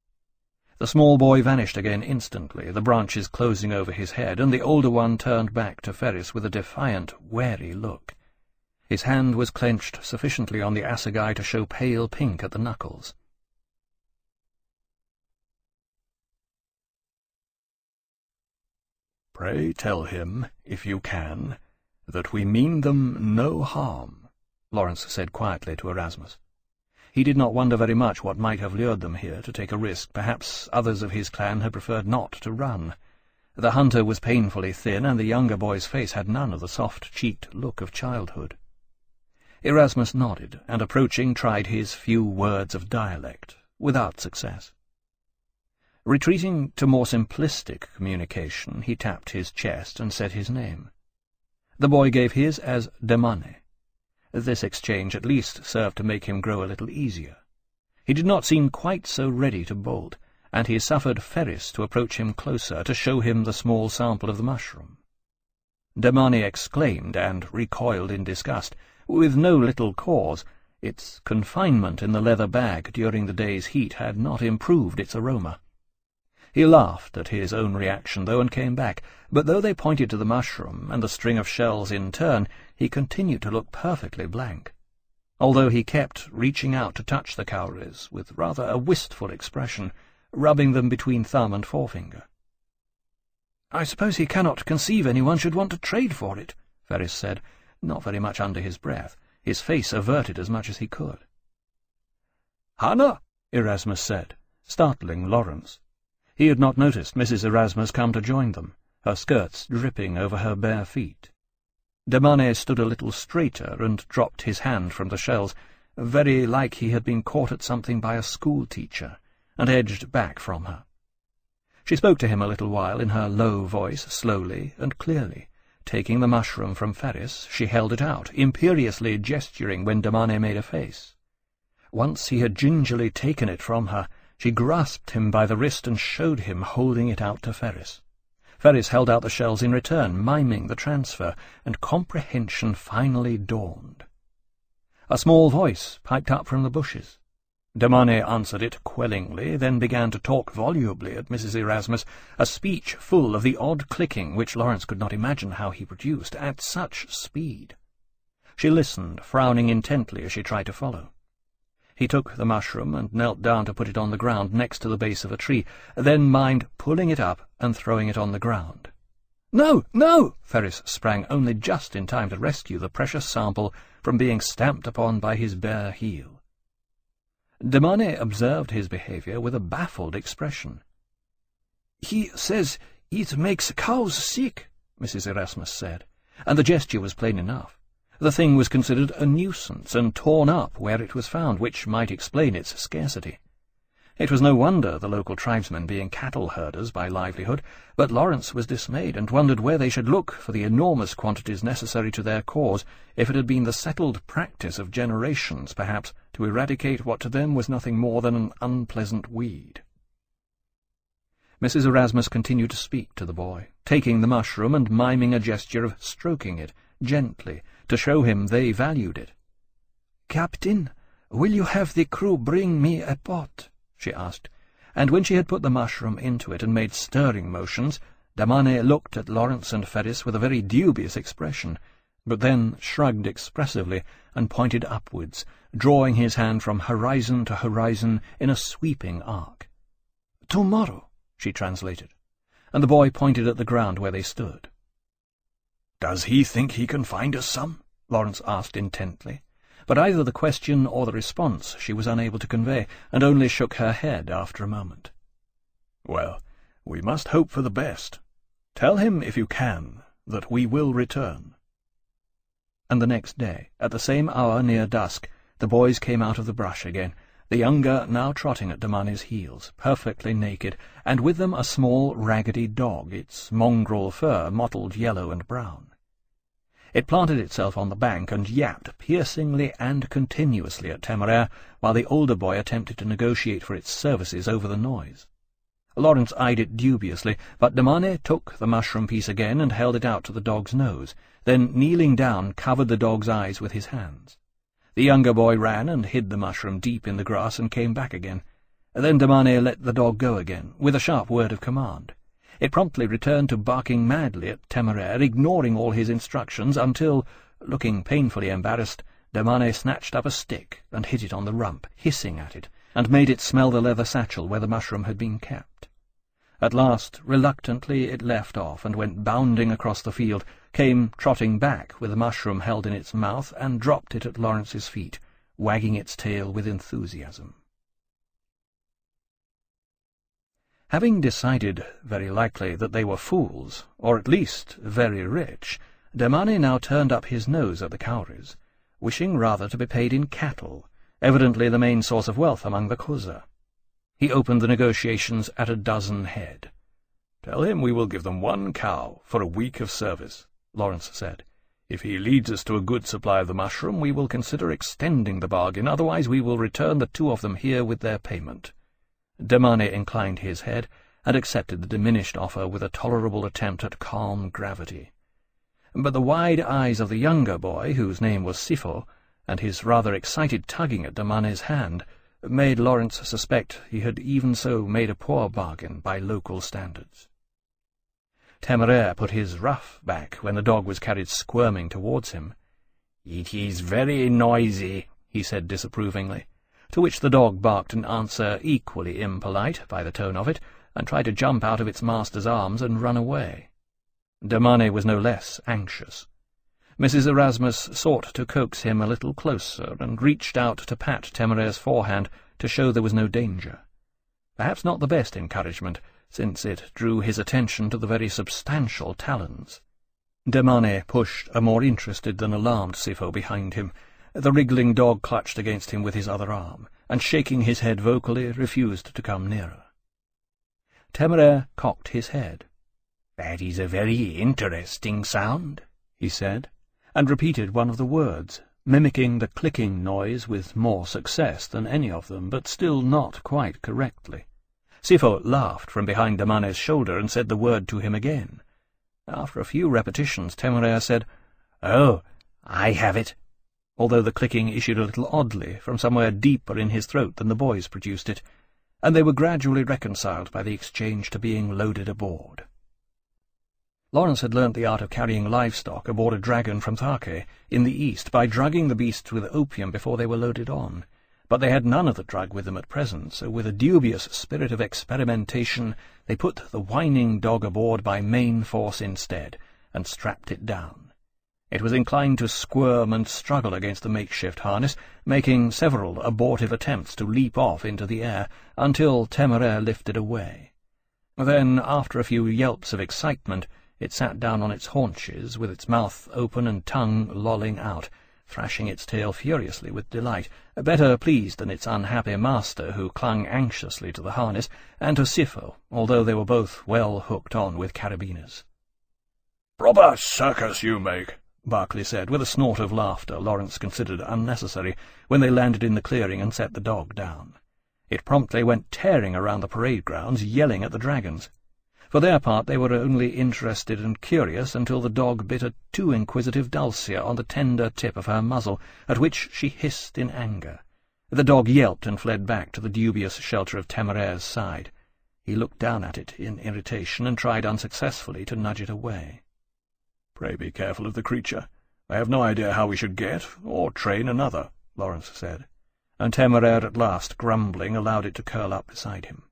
The small boy vanished again instantly, the branches closing over his head, and the older one turned back to Ferris with a defiant, wary look. His hand was clenched sufficiently on the assegai to show pale pink at the knuckles. "Pray tell him, if you can, that we mean them no harm," Lawrence said quietly to Erasmus. He did not wonder very much what might have lured them here to take a risk. Perhaps others of his clan had preferred not to run. The hunter was painfully thin, and the younger boy's face had none of the soft-cheeked look of childhood. Erasmus nodded, and approaching tried his few words of dialect, without success. Retreating to more simplistic communication, he tapped his chest and said his name. The boy gave his as Demane. This exchange at least served to make him grow a little easier. He did not seem quite so ready to bolt, and he suffered Ferris to approach him closer to show him the small sample of the mushroom. Demane exclaimed and recoiled in disgust, with no little cause. Its confinement in the leather bag during the day's heat had not improved its aroma. He laughed at his own reaction, though, and came back, but though they pointed to the mushroom and the string of shells in turn, he continued to look perfectly blank, although he kept reaching out to touch the cowries with rather a wistful expression, rubbing them between thumb and forefinger. "I suppose he cannot conceive anyone should want to trade for it," Ferris said, not very much under his breath, his face averted as much as he could. "Hannah!" Erasmus said, startling Lawrence. He had not noticed Missus Erasmus come to join them, her skirts dripping over her bare feet. Demane stood a little straighter and dropped his hand from the shells, very like he had been caught at something by a school-teacher, and edged back from her. She spoke to him a little while in her low voice, slowly and clearly. Taking the mushroom from Ferris, she held it out, imperiously gesturing when Demane made a face. Once he had gingerly taken it from her, she grasped him by the wrist and showed him holding it out to Ferris. Ferris held out the shells in return, miming the transfer, and comprehension finally dawned. A small voice piped up from the bushes. Demane answered it quellingly, then began to talk volubly at Missus Erasmus, a speech full of the odd clicking which Lawrence could not imagine how he produced at such speed. She listened, frowning intently as she tried to follow. He took the mushroom and knelt down to put it on the ground next to the base of a tree, then minded pulling it up and throwing it on the ground. "No, no!" Ferris sprang only just in time to rescue the precious sample from being stamped upon by his bare heel. Demane observed his behaviour with a baffled expression. "He says it makes cows sick," Missus Erasmus said, and the gesture was plain enough. The thing was considered a nuisance and torn up where it was found, which might explain its scarcity. It was no wonder the local tribesmen being cattle herders by livelihood, but Lawrence was dismayed and wondered where they should look for the enormous quantities necessary to their cause if it had been the settled practice of generations, perhaps, to eradicate what to them was nothing more than an unpleasant weed. Missus Erasmus continued to speak to the boy, taking the mushroom and miming a gesture of stroking it gently to show him they valued it. "Captain, will you have the crew bring me a pot?" she asked, and when she had put the mushroom into it and made stirring motions, Damane looked at Lawrence and Ferris with a very dubious expression, but then shrugged expressively and pointed upwards, drawing his hand from horizon to horizon in a sweeping arc. "Tomorrow," she translated, and the boy pointed at the ground where they stood. "Does he think he can find us some?" Lawrence asked intently, but either the question or the response she was unable to convey, and only shook her head after a moment. "Well, we must hope for the best. Tell him, if you can, that we will return." And the next day, at the same hour near dusk, the boys came out of the brush again, the younger now trotting at Damane's heels, perfectly naked, and with them a small, raggedy dog, its mongrel fur mottled yellow and brown. It planted itself on the bank and yapped piercingly and continuously at Temeraire, while the older boy attempted to negotiate for its services over the noise. Lawrence eyed it dubiously, but Damane took the mushroom piece again and held it out to the dog's nose, then, kneeling down, covered the dog's eyes with his hands. The younger boy ran and hid the mushroom deep in the grass and came back again. Then Damane let the dog go again, with a sharp word of command. It promptly returned to barking madly at Temeraire, ignoring all his instructions, until, looking painfully embarrassed, Damane snatched up a stick and hit it on the rump, hissing at it, and made it smell the leather satchel where the mushroom had been kept. At last, reluctantly, it left off and went bounding across the field, came trotting back with the mushroom held in its mouth, and dropped it at Lawrence's feet, wagging its tail with enthusiasm. Having decided, very likely, that they were fools, or at least very rich, Damane now turned up his nose at the cowries, wishing rather to be paid in cattle, evidently the main source of wealth among the Xhosa. He opened the negotiations at a dozen head. "Tell him we will give them one cow for a week of service," Lawrence said. "If he leads us to a good supply of the mushroom, we will consider extending the bargain, otherwise we will return the two of them here with their payment." Damane inclined his head, and accepted the diminished offer with a tolerable attempt at calm gravity. But the wide eyes of the younger boy, whose name was Sifo, and his rather excited tugging at Damane's hand, made Lawrence suspect he had even so made a poor bargain by local standards. Temeraire put his ruff back when the dog was carried squirming towards him. "It is very noisy," he said disapprovingly, to which the dog barked an answer equally impolite by the tone of it, and tried to jump out of its master's arms and run away. Damane was no less anxious. Missus Erasmus sought to coax him a little closer, and reached out to pat Temeraire's forehand to show there was no danger. Perhaps not the best encouragement, since it drew his attention to the very substantial talons. Damane pushed a more interested than alarmed Sifo behind him. The wriggling dog clutched against him with his other arm, and shaking his head vocally, refused to come nearer. Temeraire cocked his head. "That is a very interesting sound," he said, and repeated one of the words, mimicking the clicking noise with more success than any of them, but still not quite correctly. Sifo laughed from behind Damane's shoulder and said the word to him again. After a few repetitions, Temeraire said, "Oh, I have it," although the clicking issued a little oddly from somewhere deeper in his throat than the boys produced it, and they were gradually reconciled by the exchange to being loaded aboard. Lawrence had learnt the art of carrying livestock aboard a dragon from Thake in the east by drugging the beasts with opium before they were loaded on, but they had none of the drug with them at present, so with a dubious spirit of experimentation they put the whining dog aboard by main force instead, and strapped it down. It was inclined to squirm and struggle against the makeshift harness, making several abortive attempts to leap off into the air, until Temeraire lifted away. Then, after a few yelps of excitement, it sat down on its haunches, with its mouth open and tongue lolling out, thrashing its tail furiously with delight, better pleased than its unhappy master, who clung anxiously to the harness, and to Sifo, although they were both well hooked on with carabiners. "Proper circus you make," Barclay said, with a snort of laughter Lawrence considered unnecessary, when they landed in the clearing and set the dog down. It promptly went tearing around the parade grounds, yelling at the dragons. For their part, they were only interested and curious until the dog bit a too inquisitive Dulcia on the tender tip of her muzzle, at which she hissed in anger. The dog yelped and fled back to the dubious shelter of Temeraire's side. He looked down at it in irritation and tried unsuccessfully to nudge it away. "Pray be careful of the creature. I have no idea how we should get, or train another," Lawrence said, and Temeraire at last, grumbling, allowed it to curl up beside him.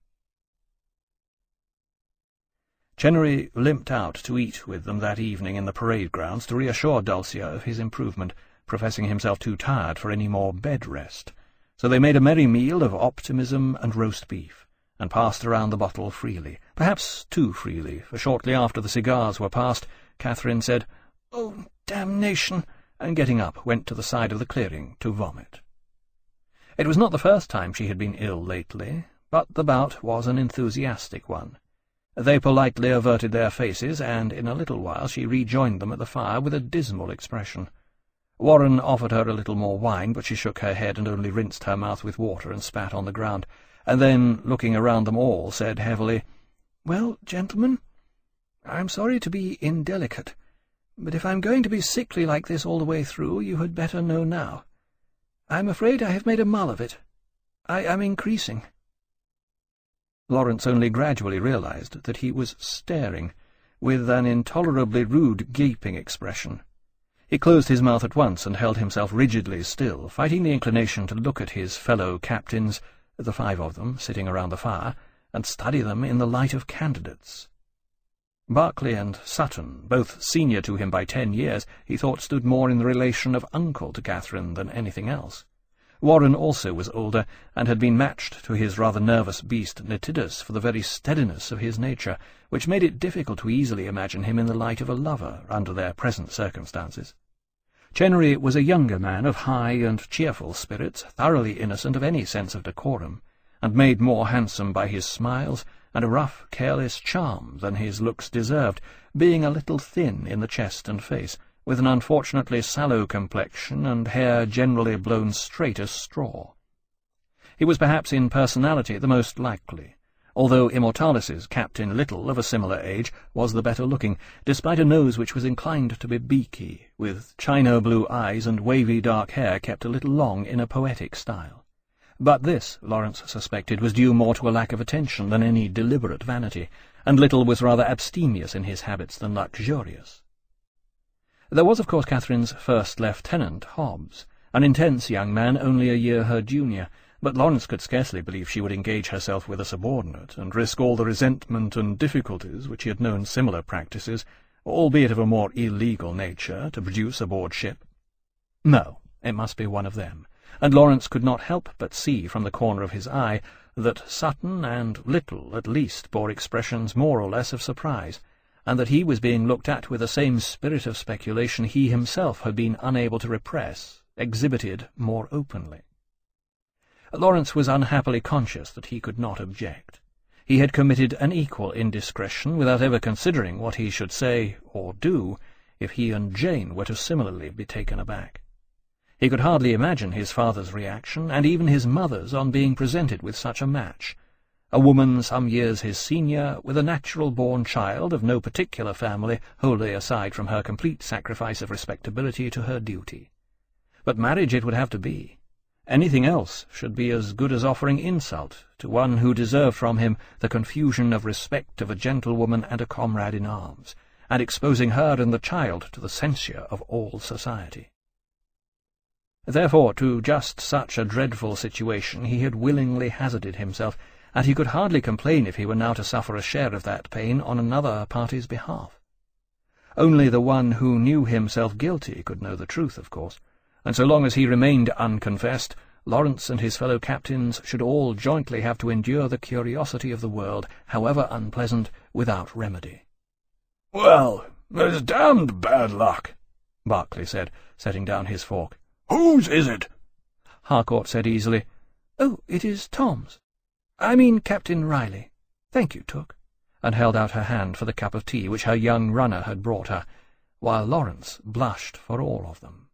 Chenery limped out to eat with them that evening in the parade grounds to reassure Dulcia of his improvement, professing himself too tired for any more bed rest. So they made a merry meal of optimism and roast beef, and passed around the bottle freely, perhaps too freely, for shortly after the cigars were passed, Catherine said, "Oh, damnation," and getting up went to the side of the clearing to vomit. It was not the first time she had been ill lately, but the bout was an enthusiastic one. They politely averted their faces, and in a little while she rejoined them at the fire with a dismal expression. Warren offered her a little more wine, but she shook her head and only rinsed her mouth with water and spat on the ground, and then, looking around them all, said heavily, "Well, gentlemen, I'm sorry to be indelicate, but if I'm going to be sickly like this all the way through, you had better know now. I'm afraid I have made a mull of it. I am increasing." Lawrence only gradually realized that he was staring, with an intolerably rude gaping expression. He closed his mouth at once and held himself rigidly still, fighting the inclination to look at his fellow captains, the five of them, sitting around the fire, and study them in the light of candidates. Barclay and Sutton, both senior to him by ten years, he thought stood more in the relation of uncle to Catherine than anything else. Warren also was older, and had been matched to his rather nervous beast Nytidas for the very steadiness of his nature, which made it difficult to easily imagine him in the light of a lover under their present circumstances. Chenery was a younger man of high and cheerful spirits, thoroughly innocent of any sense of decorum, and made more handsome by his smiles and a rough, careless charm than his looks deserved, being a little thin in the chest and face, with an unfortunately sallow complexion and hair generally blown straight as straw. He was perhaps in personality the most likely, although Immortalis's Captain Little, of a similar age, was the better-looking, despite a nose which was inclined to be beaky, with china-blue eyes and wavy dark hair kept a little long in a poetic style. But this, Lawrence suspected, was due more to a lack of attention than any deliberate vanity, and Little was rather abstemious in his habits than luxurious. There was, of course, Catherine's first lieutenant, Hobbs, an intense young man only a year her junior, but Lawrence could scarcely believe she would engage herself with a subordinate, and risk all the resentment and difficulties which he had known similar practices, albeit of a more illegal nature, to produce aboard ship. No, it must be one of them, and Lawrence could not help but see from the corner of his eye that Sutton and Little at least bore expressions more or less of surprise, and that he was being looked at with the same spirit of speculation he himself had been unable to repress, exhibited more openly. Lawrence was unhappily conscious that he could not object. He had committed an equal indiscretion without ever considering what he should say or do if he and Jane were to similarly be taken aback. He could hardly imagine his father's reaction, and even his mother's, on being presented with such a match. A woman some years his senior, with a natural-born child of no particular family, wholly aside from her complete sacrifice of respectability to her duty. But marriage it would have to be. Anything else should be as good as offering insult to one who deserved from him the confusion of respect of a gentlewoman and a comrade in arms, and exposing her and the child to the censure of all society. Therefore, to just such a dreadful situation he had willingly hazarded himself, and he could hardly complain if he were now to suffer a share of that pain on another party's behalf. Only the one who knew himself guilty could know the truth, of course, and so long as he remained unconfessed, Lawrence and his fellow captains should all jointly have to endure the curiosity of the world, however unpleasant, without remedy. "Well, there's damned bad luck," Berkeley said, setting down his fork. "Whose is it?" Harcourt said easily, "Oh, it is Tom's. I mean Captain Riley. Thank you, Took," and held out her hand for the cup of tea which her young runner had brought her, while Lawrence blushed for all of them.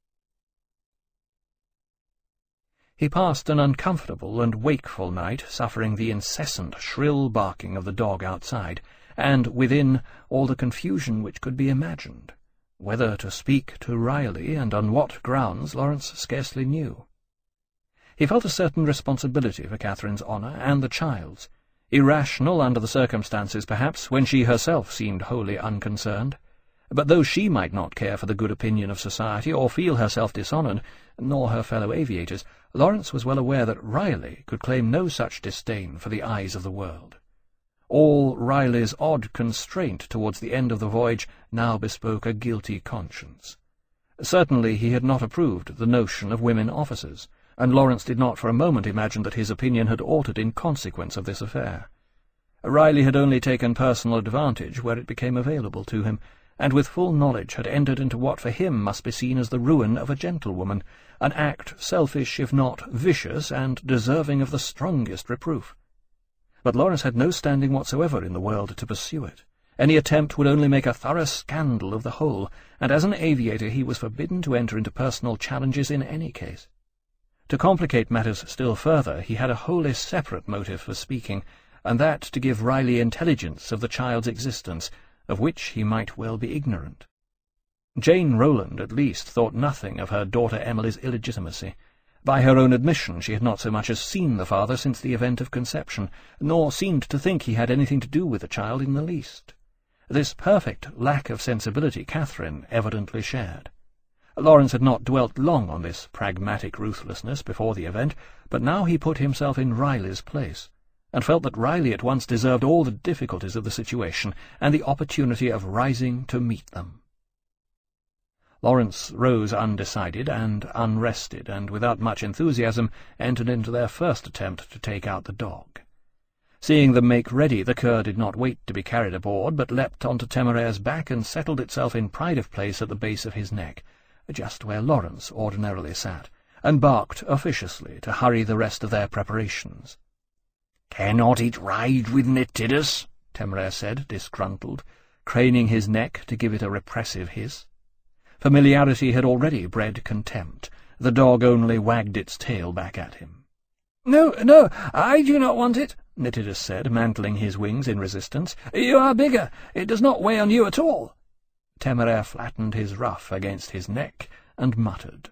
He passed an uncomfortable and wakeful night, suffering the incessant shrill barking of the dog outside, and, within, all the confusion which could be imagined. Whether to speak to Riley, and on what grounds, Lawrence scarcely knew. He felt a certain responsibility for Catherine's honour and the child's, irrational under the circumstances, perhaps, when she herself seemed wholly unconcerned. But though she might not care for the good opinion of society, or feel herself dishonoured, nor her fellow aviators, Lawrence was well aware that Riley could claim no such disdain for the eyes of the world. All Riley's odd constraint towards the end of the voyage now bespoke a guilty conscience. Certainly he had not approved the notion of women officers, and Lawrence did not for a moment imagine that his opinion had altered in consequence of this affair. Riley had only taken personal advantage where it became available to him, and with full knowledge had entered into what for him must be seen as the ruin of a gentlewoman, an act selfish if not vicious, and deserving of the strongest reproof. But Lawrence had no standing whatsoever in the world to pursue it. Any attempt would only make a thorough scandal of the whole, and as an aviator he was forbidden to enter into personal challenges in any case. To complicate matters still further, he had a wholly separate motive for speaking, and that to give Riley intelligence of the child's existence, of which he might well be ignorant. Jane Rowland, at least, thought nothing of her daughter Emily's illegitimacy. By her own admission, she had not so much as seen the father since the event of conception, nor seemed to think he had anything to do with the child in the least. This perfect lack of sensibility Catherine evidently shared. Lawrence had not dwelt long on this pragmatic ruthlessness before the event, but now he put himself in Riley's place, and felt that Riley at once deserved all the difficulties of the situation and the opportunity of rising to meet them. Lawrence rose undecided and unrested, and without much enthusiasm entered into their first attempt to take out the dog. Seeing them make ready, the cur did not wait to be carried aboard, but leapt on to Temeraire's back and settled itself in pride of place at the base of his neck, just where Lawrence ordinarily sat, and barked officiously to hurry the rest of their preparations. "Cannot it ride with Nyctidas?" Temeraire said, disgruntled, craning his neck to give it a repressive hiss. Familiarity had already bred contempt. The dog only wagged its tail back at him. "No, no, I do not want it," Nyctidas said, mantling his wings in resistance. "You are bigger. It does not weigh on you at all." Temeraire flattened his ruff against his neck and muttered.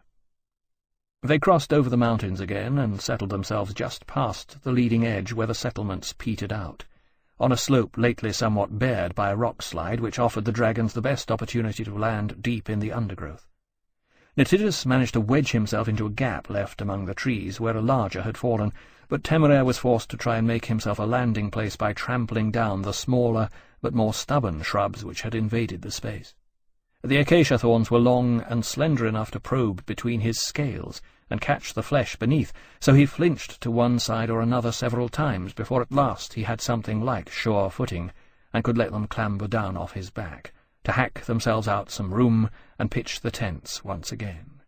They crossed over the mountains again and settled themselves just past the leading edge where the settlements petered out, on a slope lately somewhat bared by a rock-slide which offered the dragons the best opportunity to land deep in the undergrowth. Nyctidas managed to wedge himself into a gap left among the trees where a larger had fallen, but Temeraire was forced to try and make himself a landing-place by trampling down the smaller but more stubborn shrubs which had invaded the space. The acacia thorns were long and slender enough to probe between his scales and catch the flesh beneath, so he flinched to one side or another several times before at last he had something like sure footing, and could let them clamber down off his back, to hack themselves out some room and pitch the tents once again.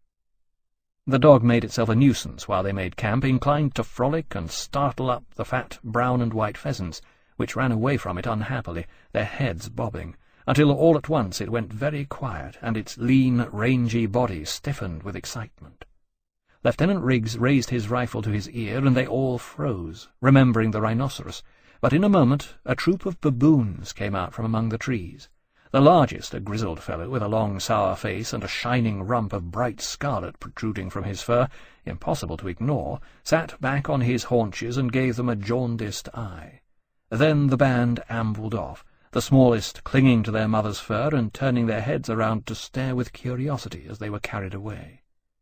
The dog made itself a nuisance while they made camp, inclined to frolic and startle up the fat brown and white pheasants, which ran away from it unhappily, their heads bobbing, until all at once it went very quiet, and its lean, rangy body stiffened with excitement. Lieutenant Riggs raised his rifle to his ear, and they all froze, remembering the rhinoceros, but in a moment a troop of baboons came out from among the trees. The largest, a grizzled fellow with a long sour face and a shining rump of bright scarlet protruding from his fur, impossible to ignore, sat back on his haunches and gave them a jaundiced eye. Then the band ambled off, the smallest clinging to their mother's fur and turning their heads around to stare with curiosity as they were carried away.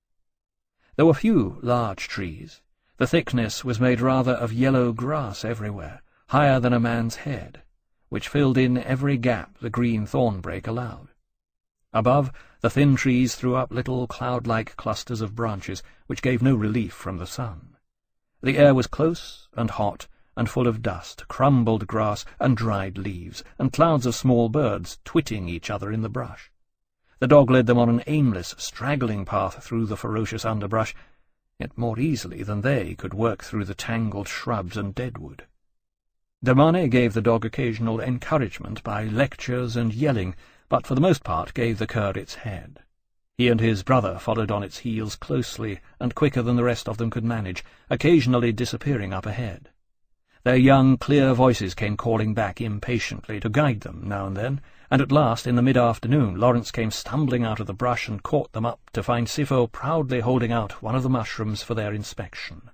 There were few large trees. The thickness was made rather of yellow grass everywhere, higher than a man's head, which filled in every gap the green thornbrake allowed. Above, the thin trees threw up little cloud-like clusters of branches, which gave no relief from the sun. The air was close and hot, and full of dust, crumbled grass, and dried leaves, and clouds of small birds twitting each other in the brush. The dog led them on an aimless, straggling path through the ferocious underbrush, yet more easily than they could work through the tangled shrubs and deadwood. Damane gave the dog occasional encouragement by lectures and yelling, but for the most part gave the cur its head. He and his brother followed on its heels closely and quicker than the rest of them could manage, occasionally disappearing up ahead. Their young, clear voices came calling back impatiently to guide them now and then, and at last, in the mid-afternoon, Lawrence came stumbling out of the brush and caught them up to find Sifo proudly holding out one of the mushrooms for their inspection.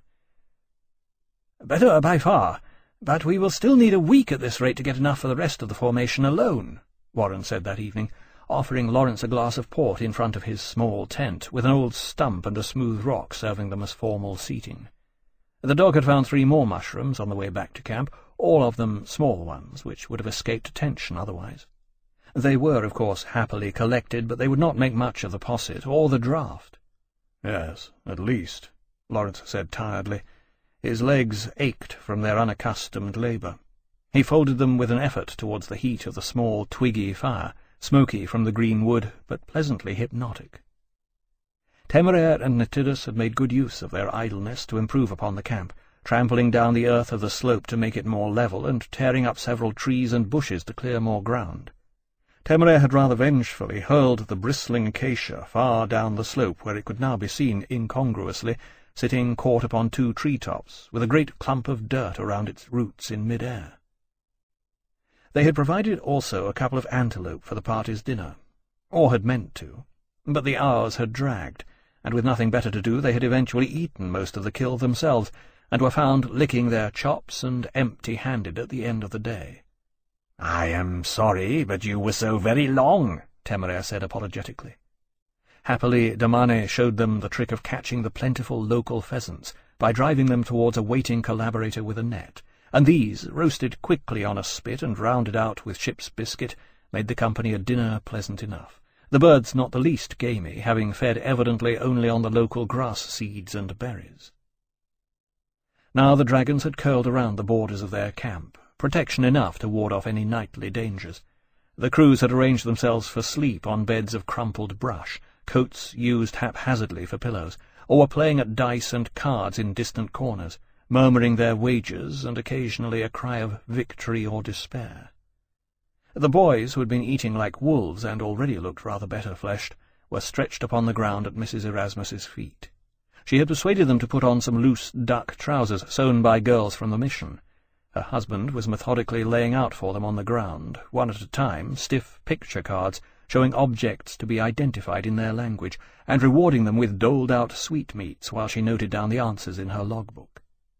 "Better by far, but we will still need a week at this rate to get enough for the rest of the formation alone," Warren said that evening, offering Lawrence a glass of port in front of his small tent, with an old stump and a smooth rock serving them as formal seating. The dog had found three more mushrooms on the way back to camp, all of them small ones, which would have escaped attention otherwise. They were, of course, happily collected, but they would not make much of the posset or the draught. "Yes, at least," Lawrence said tiredly. His legs ached from their unaccustomed labour. He folded them with an effort towards the heat of the small, twiggy fire, smoky from the green wood, but pleasantly hypnotic. Temeraire and Nyctidas had made good use of their idleness to improve upon the camp, trampling down the earth of the slope to make it more level, and tearing up several trees and bushes to clear more ground. Temeraire had rather vengefully hurled the bristling acacia far down the slope, where it could now be seen incongruously, sitting caught upon two tree-tops, with a great clump of dirt around its roots in mid-air. They had provided also a couple of antelope for the party's dinner, or had meant to, but the hours had dragged, and with nothing better to do they had eventually eaten most of the kill themselves, and were found licking their chops and empty-handed at the end of the day. "I am sorry, but you were so very long," Temeraire said apologetically. Happily, Damane showed them the trick of catching the plentiful local pheasants by driving them towards a waiting collaborator with a net, and these, roasted quickly on a spit and rounded out with ship's biscuit, made the company a dinner pleasant enough, the birds not the least gamey, having fed evidently only on the local grass seeds and berries. Now the dragons had curled around the borders of their camp, protection enough to ward off any nightly dangers. The crews had arranged themselves for sleep on beds of crumpled brush, coats used haphazardly for pillows, or were playing at dice and cards in distant corners, murmuring their wagers and occasionally a cry of victory or despair. The boys, who had been eating like wolves and already looked rather better-fleshed, were stretched upon the ground at Missus Erasmus's feet. She had persuaded them to put on some loose duck trousers sewn by girls from the mission. Her husband was methodically laying out for them on the ground, one at a time, stiff picture cards, showing objects to be identified in their language, and rewarding them with doled-out sweetmeats while she noted down the answers in her logbook.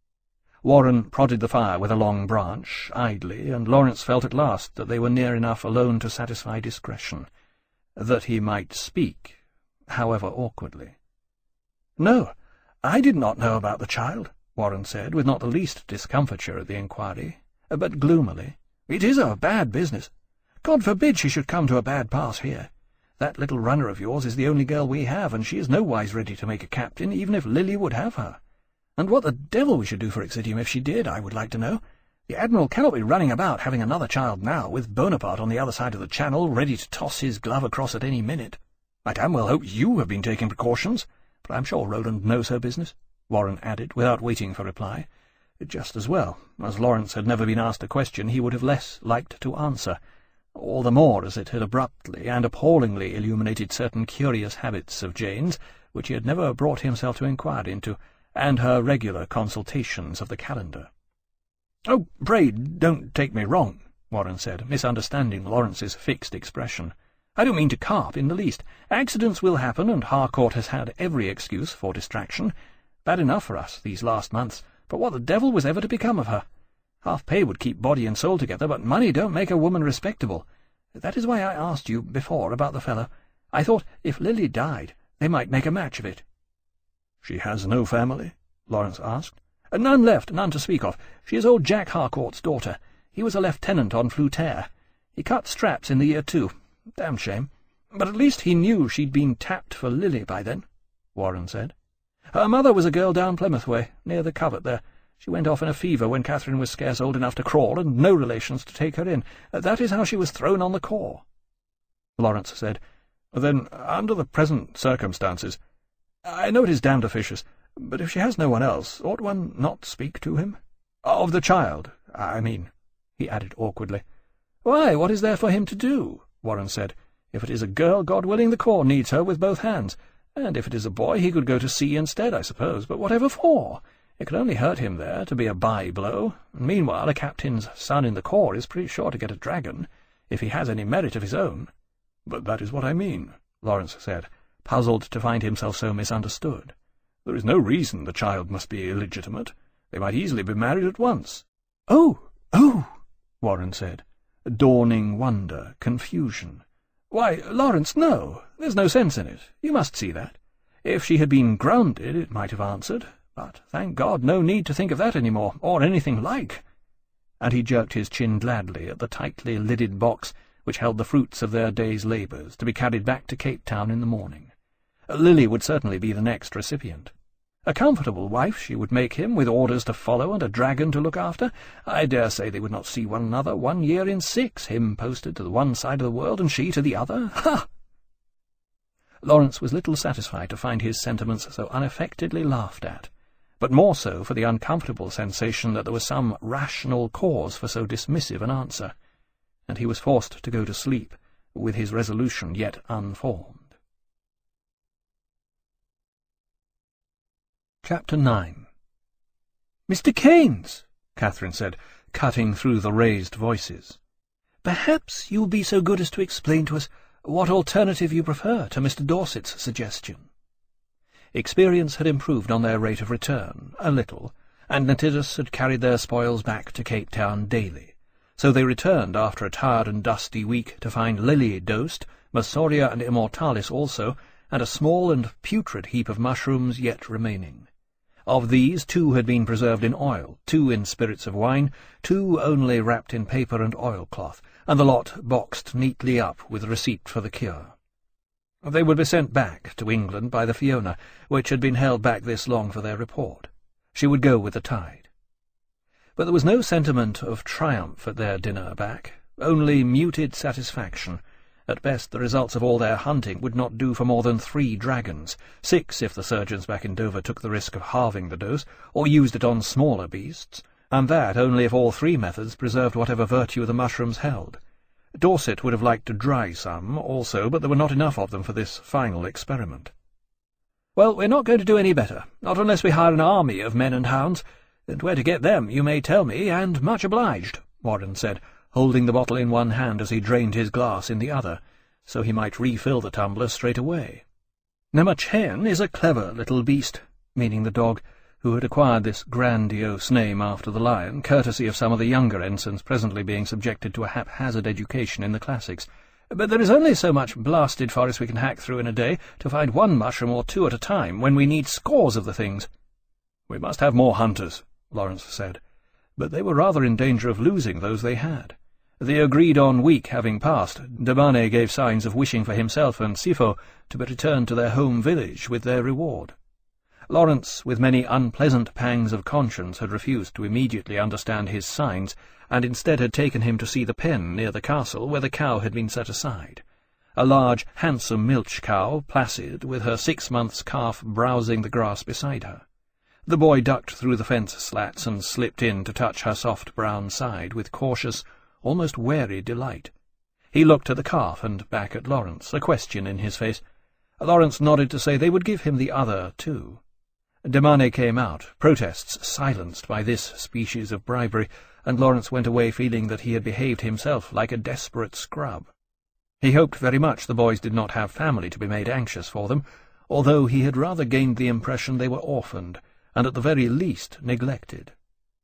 Warren prodded the fire with a long branch, idly, and Lawrence felt at last that they were near enough alone to satisfy discretion, that he might speak, however awkwardly. "No, I did not know about the child," Warren said, with not the least discomfiture at the inquiry, but gloomily. "It is a bad business. God forbid she should come to a bad pass here. That little runner of yours is the only girl we have, and she is nowise ready to make a captain, even if Lily would have her. And what the devil we should do for Exidium if she did, I would like to know. The Admiral cannot be running about having another child now, with Bonaparte on the other side of the Channel, ready to toss his glove across at any minute. I damn well hope you have been taking precautions, but I'm sure Roland knows her business," Warren added, without waiting for reply. Just as well. As Lawrence had never been asked a question he would have less liked to answer, all the more as it had abruptly and appallingly illuminated certain curious habits of Jane's, which he had never brought himself to inquire into, and her regular consultations of the calendar. "Oh, pray, don't take me wrong," Warren said, misunderstanding Lawrence's fixed expression. "I don't mean to carp in the least. Accidents will happen, and Harcourt has had every excuse for distraction. Bad enough for us these last months, but what the devil was ever to become of her? Half pay would keep body and soul together, but money don't make a woman respectable. That is why I asked you before about the fellow. I thought if Lily died, they might make a match of it." "She has no family?" Lawrence asked. "None left, none to speak of. She is old Jack Harcourt's daughter. He was a lieutenant on Flutaire. He cut straps in the year two. Damn shame. But at least he knew she'd been tapped for Lily by then, Warren said. Her mother was a girl down Plymouth way, near the covert there. She went off in a fever when Catherine was scarce old enough to crawl, and no relations to take her in. That is how she was thrown on the corps. Lawrence said, Then, under the present circumstances, I know it is damned officious, but if she has no one else, ought one not speak to him? Of the child, I mean, he added awkwardly. Why, what is there for him to do? Warren said. If it is a girl, God willing, the corps needs her with both hands, and if it is a boy, he could go to sea instead, I suppose, but whatever for? It could only hurt him there to be a by-blow, and meanwhile a captain's son in the corps is pretty sure to get a dragon, if he has any merit of his own. But that is what I mean, Lawrence said, puzzled to find himself so misunderstood. There is no reason the child must be illegitimate. They might easily be married at once. Oh, oh, Warren said, dawning wonder, confusion. Why, Lawrence, no, there's no sense in it. You must see that. If she had been grounded, it might have answered, but, thank God, no need to think of that any more, or anything like. And he jerked his chin gladly at the tightly lidded box which held the fruits of their day's labours, to be carried back to Cape Town in the morning. Lily would certainly be the next recipient. A comfortable wife she would make him, with orders to follow and a dragon to look after. I dare say they would not see one another one year in six, him posted to the one side of the world and she to the other. Ha! Lawrence was little satisfied to find his sentiments so unaffectedly laughed at, but more so for the uncomfortable sensation that there was some rational cause for so dismissive an answer, and he was forced to go to sleep, with his resolution yet unformed. Chapter nine. Mister Keynes, Catherine said, cutting through the raised voices, perhaps you will be so good as to explain to us what alternative you prefer to Mister Dorset's suggestion. Experience had improved on their rate of return, a little, and Nytidas had carried their spoils back to Cape Town daily, so they returned after a tired and dusty week to find Lily dosed, Massoria and Immortalis also, and a small and putrid heap of mushrooms yet remaining. Of these, two had been preserved in oil, two in spirits of wine, two only wrapped in paper and oilcloth, and the lot boxed neatly up with receipt for the cure. They would be sent back to England by the Fiona, which had been held back this long for their report. She would go with the tide. But there was no sentiment of triumph at their dinner back, only muted satisfaction. At best the results of all their hunting would not do for more than three dragons, six if the surgeons back in Dover took the risk of halving the dose, or used it on smaller beasts, and that only if all three methods preserved whatever virtue the mushrooms held. Dorset would have liked to dry some, also, but there were not enough of them for this final experiment. "Well, we're not going to do any better, not unless we hire an army of men and hounds, and where to get them you may tell me, and much obliged," Warren said, holding the bottle in one hand as he drained his glass in the other, so he might refill the tumbler straight away. Nemochen is a clever little beast, meaning the dog, who had acquired this grandiose name after the lion, courtesy of some of the younger ensigns presently being subjected to a haphazard education in the classics. But there is only so much blasted forest we can hack through in a day to find one mushroom or two at a time when we need scores of the things. "We must have more hunters," Lawrence said, but they were rather in danger of losing those they had. The agreed-on week having passed, Demane gave signs of wishing for himself and Sifo to be returned to their home village with their reward. Lawrence, with many unpleasant pangs of conscience, had refused to immediately understand his signs, and instead had taken him to see the pen near the castle where the cow had been set aside. A large, handsome milch cow, placid, with her six months' calf browsing the grass beside her. The boy ducked through the fence slats and slipped in to touch her soft brown side with cautious, almost wary delight. He looked at the calf and back at Lawrence, a question in his face. Lawrence nodded to say they would give him the other, too. Demane came out, protests silenced by this species of bribery, and Lawrence went away feeling that he had behaved himself like a desperate scrub. He hoped very much the boys did not have family to be made anxious for them, although he had rather gained the impression they were orphaned, and at the very least neglected.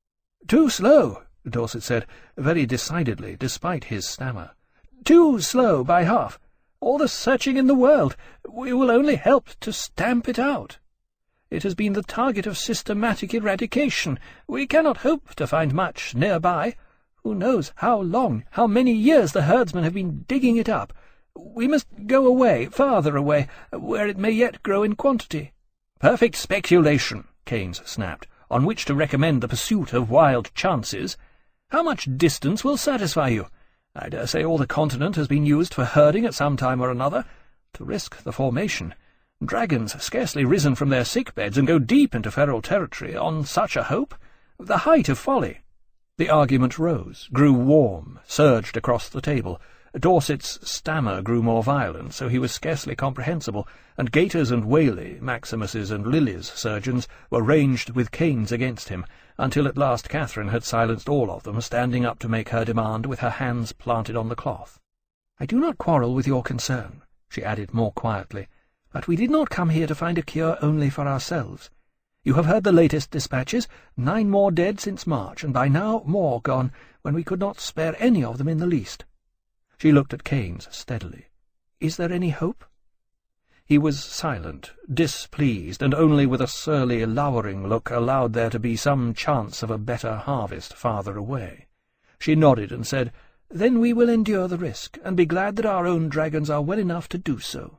"Too slow," Dorset said, very decidedly, despite his stammer. "Too slow by half. All the searching in the world. We will only help to stamp it out. It has been the target of systematic eradication. We cannot hope to find much nearby. Who knows how long, how many years the herdsmen have been digging it up? We must go away, farther away, where it may yet grow in quantity." "Perfect speculation," Keynes snapped, "on which to recommend the pursuit of wild chances. How much distance will satisfy you? I dare say all the continent has been used for herding at some time or another. To risk the formation, dragons scarcely risen from their sick-beds and go deep into feral territory on such a hope? The height of folly." The argument rose, grew warm, surged across the table. Dorset's stammer grew more violent, so he was scarcely comprehensible, and Gaiter's and Whaley, Maximus's and Lily's surgeons, were ranged with Keynes against him, until at last Catherine had silenced all of them, standing up to make her demand with her hands planted on the cloth. "I do not quarrel with your concern," she added more quietly, "but we did not come here to find a cure only for ourselves. You have heard the latest dispatches, nine more dead since March, and by now more gone, when we could not spare any of them in the least." She looked at Keynes steadily. "Is there any hope?" He was silent, displeased, and only with a surly, lowering look allowed there to be some chance of a better harvest farther away. She nodded and said, "Then we will endure the risk, and be glad that our own dragons are well enough to do so."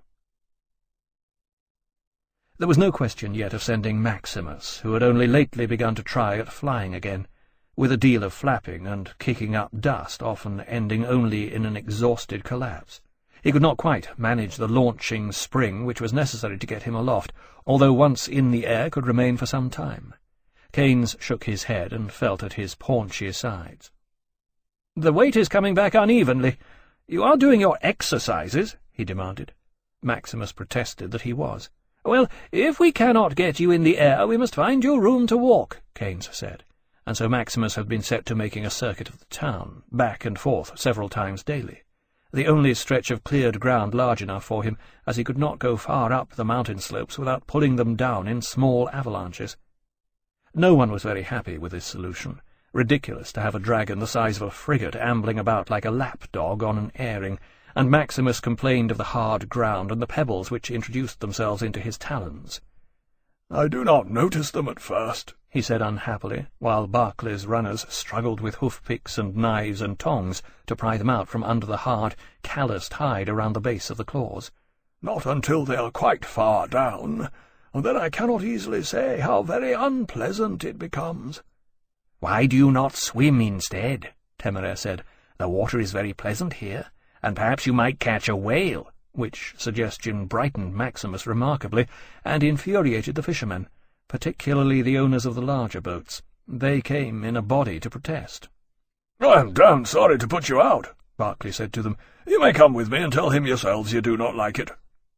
There was no question yet of sending Maximus, who had only lately begun to try at flying again, with a deal of flapping and kicking up dust, often ending only in an exhausted collapse. He could not quite manage the launching spring which was necessary to get him aloft, although once in the air could remain for some time. Keynes shook his head and felt at his paunchy sides. "The weight is coming back unevenly. You are doing your exercises?" he demanded. Maximus protested that he was. "Well, if we cannot get you in the air, we must find you room to walk," Keynes said, and so Maximus had been set to making a circuit of the town, back and forth several times daily, the only stretch of cleared ground large enough for him, as he could not go far up the mountain slopes without pulling them down in small avalanches. No one was very happy with this solution. Ridiculous to have a dragon the size of a frigate ambling about like a lapdog on an airing, and Maximus complained of the hard ground and the pebbles which introduced themselves into his talons. "I do not notice them at first," he said unhappily, while Berkeley's runners struggled with hoof-picks and knives and tongs to pry them out from under the hard, calloused hide around the base of the claws. "Not until they are quite far down, and then I cannot easily say how very unpleasant it becomes." "Why do you not swim instead?" Temeraire said. "The water is very pleasant here, and perhaps you might catch a whale," which suggestion brightened Maximus remarkably, and infuriated the fishermen, particularly the owners of the larger boats. They came in a body to protest. "I am damned sorry to put you out," Berkeley said to them. "You may come with me and tell him yourselves you do not like it."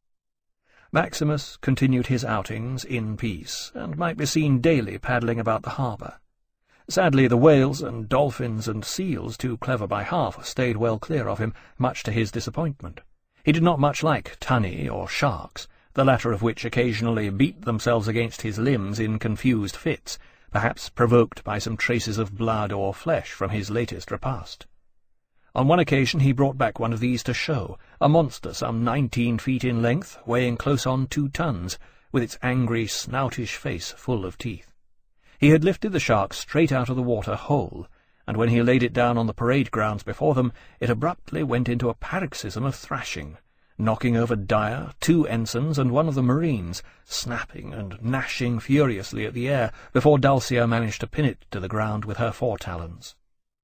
Maximus continued his outings in peace, and might be seen daily paddling about the harbour. Sadly, the whales and dolphins and seals, too clever by half, stayed well clear of him, much to his disappointment. He did not much like tunny or sharks, the latter of which occasionally beat themselves against his limbs in confused fits, perhaps provoked by some traces of blood or flesh from his latest repast. On one occasion he brought back one of these to show, a monster some nineteen feet in length, weighing close on two tons, with its angry, snoutish face full of teeth. He had lifted the shark straight out of the water whole, and when he laid it down on the parade grounds before them, it abruptly went into a paroxysm of thrashing, knocking over Dyer, two ensigns, and one of the marines, snapping and gnashing furiously at the air before Dulcia managed to pin it to the ground with her foretalons.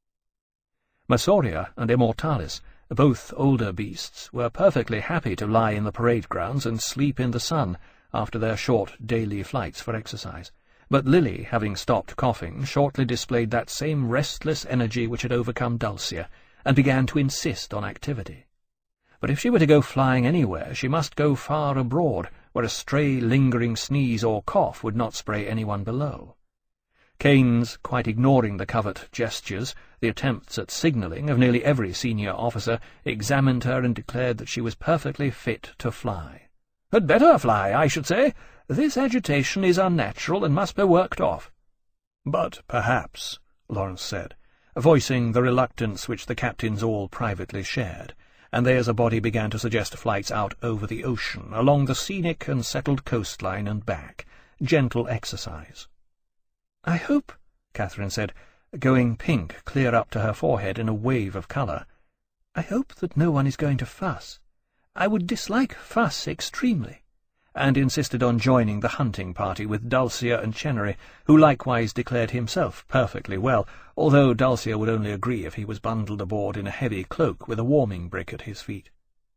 Massoria and Immortalis, both older beasts, were perfectly happy to lie in the parade grounds and sleep in the sun after their short daily flights for exercise. But Lily, having stopped coughing, shortly displayed that same restless energy which had overcome Dulcia, and began to insist on activity. But if she were to go flying anywhere, she must go far abroad, where a stray lingering sneeze or cough would not spray anyone below. Keynes, quite ignoring the covert gestures, the attempts at signalling of nearly every senior officer, examined her and declared that she was perfectly fit to fly. "Had better fly, I should say. This agitation is unnatural and must be worked off." "But perhaps," Lawrence said, voicing the reluctance which the captains all privately shared, and they as a body began to suggest flights out over the ocean, along the scenic and settled coastline and back, gentle exercise. "I hope," Catherine said, going pink clear up to her forehead in a wave of colour. "I hope that no one is going to fuss. I would dislike fuss extremely," and insisted on joining the hunting party with Dulcia and Chenery, who likewise declared himself perfectly well, although Dulcia would only agree if he was bundled aboard in a heavy cloak with a warming brick at his feet.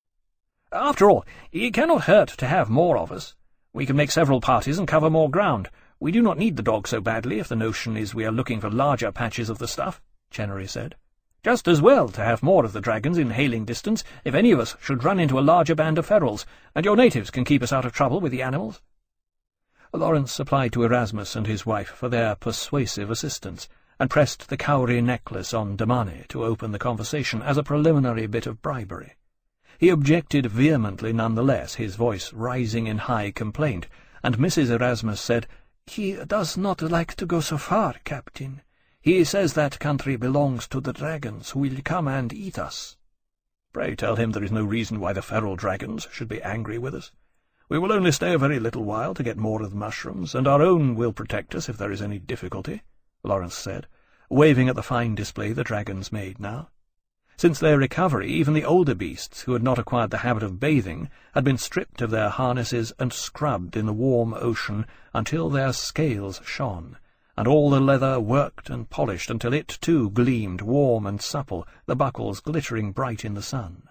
"After all, it cannot hurt to have more of us. We can make several parties and cover more ground. We do not need the dog so badly if the notion is we are looking for larger patches of the stuff," Chenery said. "Just as well to have more of the dragons in hailing distance if any of us should run into a larger band of ferals, and your natives can keep us out of trouble with the animals." Lawrence applied to Erasmus and his wife for their persuasive assistance, and pressed the cowrie necklace on Damane to open the conversation as a preliminary bit of bribery. He objected vehemently nonetheless, his voice rising in high complaint, and Missus Erasmus said, "He does not like to go so far, Captain. He says that country belongs to the dragons, who will come and eat us." "Pray tell him there is no reason why the feral dragons should be angry with us. We will only stay a very little while to get more of the mushrooms, and our own will protect us if there is any difficulty," Lawrence said, waving at the fine display the dragons made now. Since their recovery, even the older beasts, who had not acquired the habit of bathing, had been stripped of their harnesses and scrubbed in the warm ocean until their scales shone, and all the leather worked and polished until it, too, gleamed warm and supple, the buckles glittering bright in the sun.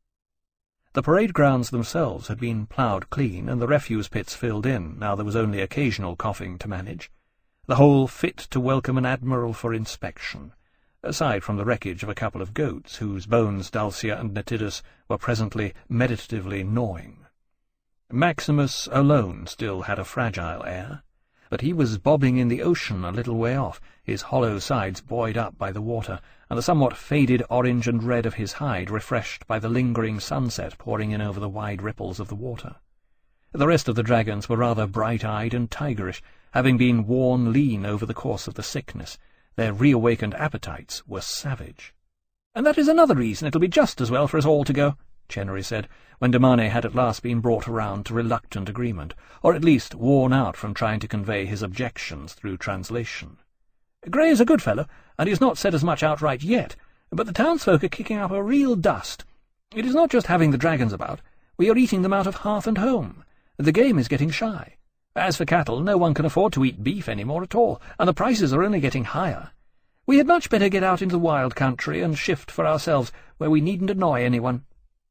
The parade grounds themselves had been ploughed clean, and the refuse pits filled in, now there was only occasional coughing to manage, the whole fit to welcome an admiral for inspection, aside from the wreckage of a couple of goats, whose bones Dulcia and Nyctidas were presently meditatively gnawing. Maximus alone still had a fragile air, but he was bobbing in the ocean a little way off, his hollow sides buoyed up by the water, and the somewhat faded orange and red of his hide refreshed by the lingering sunset pouring in over the wide ripples of the water. The rest of the dragons were rather bright-eyed and tigerish, having been worn lean over the course of the sickness. Their reawakened appetites were savage. "And that is another reason it'll be just as well for us all to go," Chenery said, when Damane had at last been brought around to reluctant agreement, or at least worn out from trying to convey his objections through translation. "Grey is a good fellow, and he has not said as much outright yet, but the townsfolk are kicking up a real dust. It is not just having the dragons about. We are eating them out of hearth and home. The game is getting shy. As for cattle, no one can afford to eat beef any more at all, and the prices are only getting higher. We had much better get out into the wild country and shift for ourselves, where we needn't annoy anyone."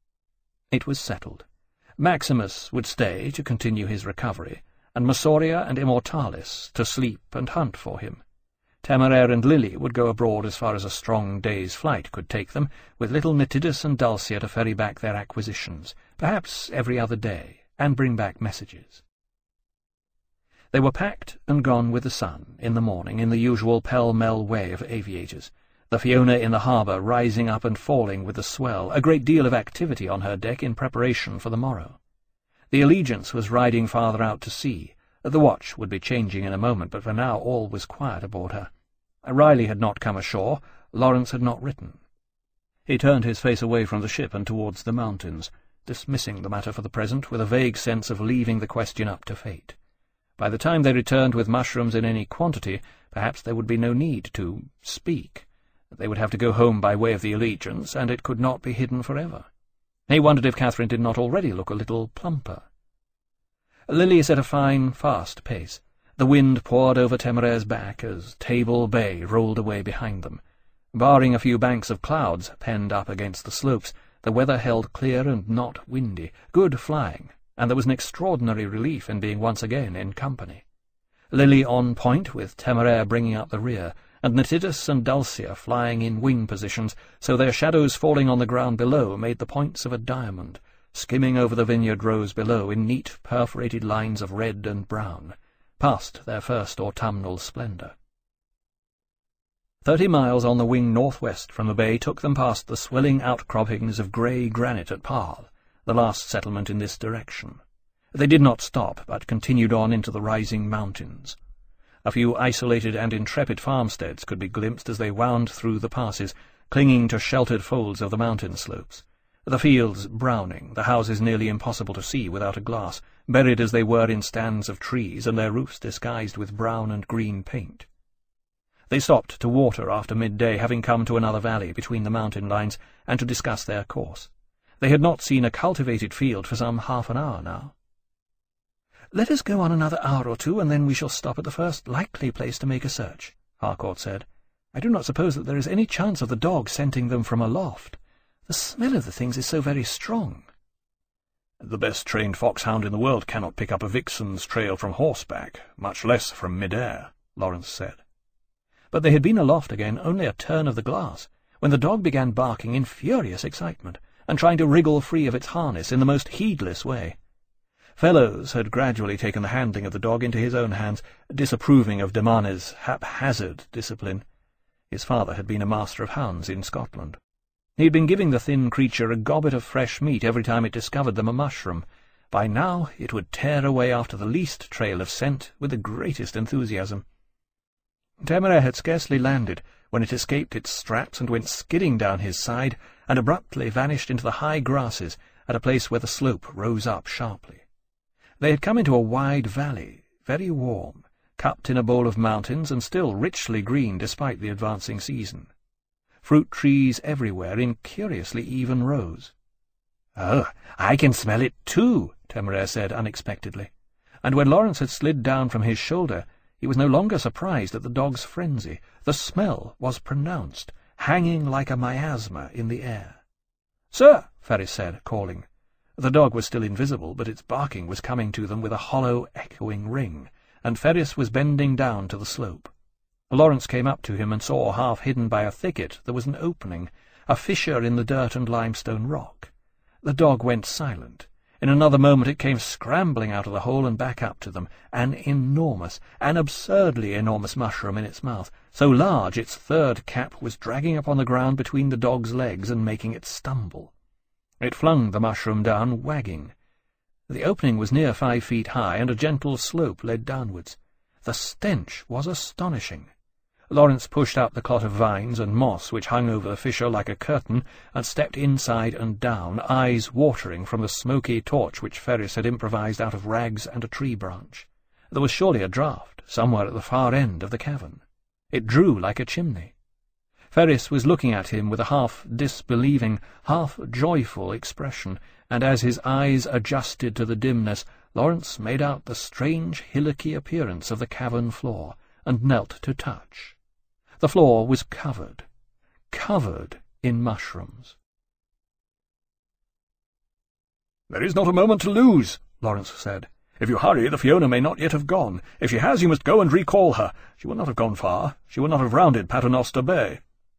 It was settled. Maximus would stay to continue his recovery, and Massoria and Immortalis to sleep and hunt for him. Temeraire and Lily would go abroad as far as a strong day's flight could take them, with little Nyctidas and Dulcia to ferry back their acquisitions, perhaps every other day, and bring back messages. They were packed and gone with the sun, in the morning, in the usual pell-mell way of aviators, the Fiona in the harbour rising up and falling with the swell, a great deal of activity on her deck in preparation for the morrow. The Allegiance was riding farther out to sea. The watch would be changing in a moment, but for now all was quiet aboard her. Riley had not come ashore, Lawrence had not written. He turned his face away from the ship and towards the mountains, dismissing the matter for the present with a vague sense of leaving the question up to fate. By the time they returned with mushrooms in any quantity, perhaps there would be no need to speak. They would have to go home by way of the Allegiance, and it could not be hidden forever. He wondered if Catherine did not already look a little plumper. Lily set a fine, fast pace. The wind poured over Temeraire's back as Table Bay rolled away behind them. Barring a few banks of clouds penned up against the slopes, the weather held clear and not windy, good flying, and there was an extraordinary relief in being once again in company. Lily on point, with Temeraire bringing up the rear, and Nyctidas and Dulcia flying in wing positions, so their shadows falling on the ground below made the points of a diamond, skimming over the vineyard rows below in neat perforated lines of red and brown, past their first autumnal splendour. Thirty miles on the wing northwest from the bay took them past the swelling outcroppings of grey granite at Parle, the last settlement in this direction. They did not stop, but continued on into the rising mountains. A few isolated and intrepid farmsteads could be glimpsed as they wound through the passes, clinging to sheltered folds of the mountain slopes. The fields browning, the houses nearly impossible to see without a glass, buried as they were in stands of trees, and their roofs disguised with brown and green paint. They stopped to water after midday, having come to another valley between the mountain lines, and to discuss their course. They had not seen a cultivated field for some half an hour now. "Let us go on another hour or two, and then we shall stop at the first likely place to make a search," Harcourt said. "I do not suppose that there is any chance of the dog scenting them from aloft. The smell of the things is so very strong." "The best trained foxhound in the world cannot pick up a vixen's trail from horseback, much less from mid-air," Lawrence said. But they had been aloft again only a turn of the glass, when the dog began barking in furious excitement, and trying to wriggle free of its harness in the most heedless way. Fellows had gradually taken the handling of the dog into his own hands, disapproving of de Marny's haphazard discipline. His father had been a master of hounds in Scotland. He had been giving the thin creature a gobbet of fresh meat every time it discovered them a mushroom. By now it would tear away after the least trail of scent with the greatest enthusiasm. Temeraire had scarcely landed when it escaped its straps and went skidding down his side, and abruptly vanished into the high grasses at a place where the slope rose up sharply. They had come into a wide valley, very warm, cupped in a bowl of mountains, and still richly green despite the advancing season. Fruit trees everywhere in curiously even rows. "Oh, I can smell it too," Temeraire said unexpectedly, and when Lawrence had slid down from his shoulder, he was no longer surprised at the dog's frenzy. The smell was pronounced, hanging like a miasma in the air. "Sir," Ferris said, calling. The dog was still invisible, but its barking was coming to them with a hollow, echoing ring, and Ferris was bending down to the slope. Lawrence came up to him and saw, half hidden by a thicket, there was an opening, a fissure in the dirt and limestone rock. The dog went silent. In another moment it came scrambling out of the hole and back up to them, an enormous, an absurdly enormous mushroom in its mouth, so large its third cap was dragging upon the ground between the dog's legs and making it stumble. It flung the mushroom down, wagging. The opening was near five feet high, and a gentle slope led downwards. The stench was astonishing. Lawrence pushed up the clot of vines and moss which hung over the fissure like a curtain, and stepped inside and down, eyes watering from the smoky torch which Ferris had improvised out of rags and a tree branch. There was surely a draught somewhere at the far end of the cavern. It drew like a chimney. Ferris was looking at him with a half-disbelieving, half-joyful expression, and as his eyes adjusted to the dimness, Lawrence made out the strange hillocky appearance of the cavern floor, and knelt to touch. The floor was covered, covered in mushrooms. "There is not a moment to lose," Lawrence said. "If you hurry, the Fiona may not yet have gone. If she has, you must go and recall her. She will not have gone far. She will not have rounded Paternoster Bay."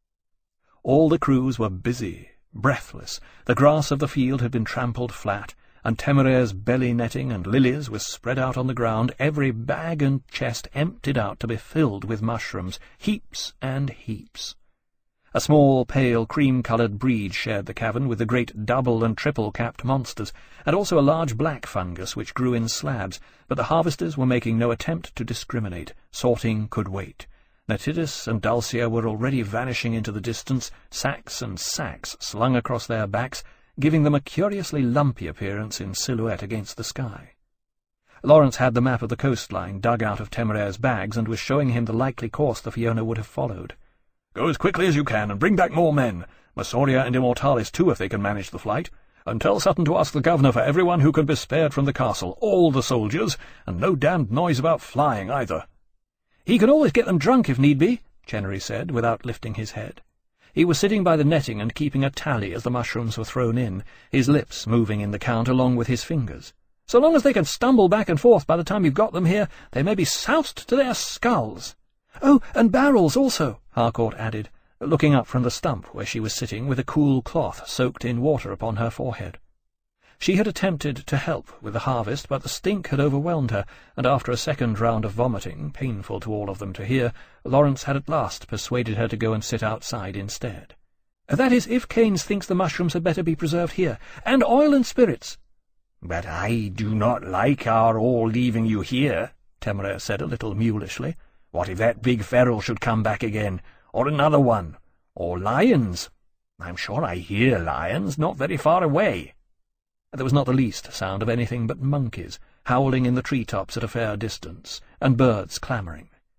All the crews were busy, breathless. The grass of the field had been trampled flat, and Temeraire's belly netting and lilies was spread out on the ground, every bag and chest emptied out to be filled with mushrooms, heaps and heaps. A small, pale, cream-coloured breed shared the cavern with the great double- and triple-capped monsters, and also a large black fungus which grew in slabs, but the harvesters were making no attempt to discriminate. Sorting could wait. Natidus and Dulcia were already vanishing into the distance, sacks and sacks slung across their backs, giving them a curiously lumpy appearance in silhouette against the sky. Lawrence had the map of the coastline dug out of Temeraire's bags, and was showing him the likely course the Fiona would have followed. "Go as quickly as you can, and bring back more men. Massoria and Immortalis too, if they can manage the flight. And tell Sutton to ask the governor for everyone who can be spared from the castle, all the soldiers, and no damned noise about flying either." "He can always get them drunk if need be," Chenery said, without lifting his head. He was sitting by the netting and keeping a tally as the mushrooms were thrown in, his lips moving in the count along with his fingers. "So long as they can stumble back and forth by the time you've got them here, they may be soused to their skulls." "Oh, and barrels also," Harcourt added, looking up from the stump where she was sitting with a cool cloth soaked in water upon her forehead. She had attempted to help with the harvest, but the stink had overwhelmed her, and after a second round of vomiting, painful to all of them to hear, Lawrence had at last persuaded her to go and sit outside instead. "That is, if Keynes thinks the mushrooms had better be preserved here, and oil and spirits." "But I do not like our all leaving you here," Temeraire said a little mulishly. "What if that big feral should come back again, or another one, or lions? I'm sure I hear lions not very far away." There was not the least sound of anything but monkeys, howling in the tree-tops at a fair distance, and birds clamouring.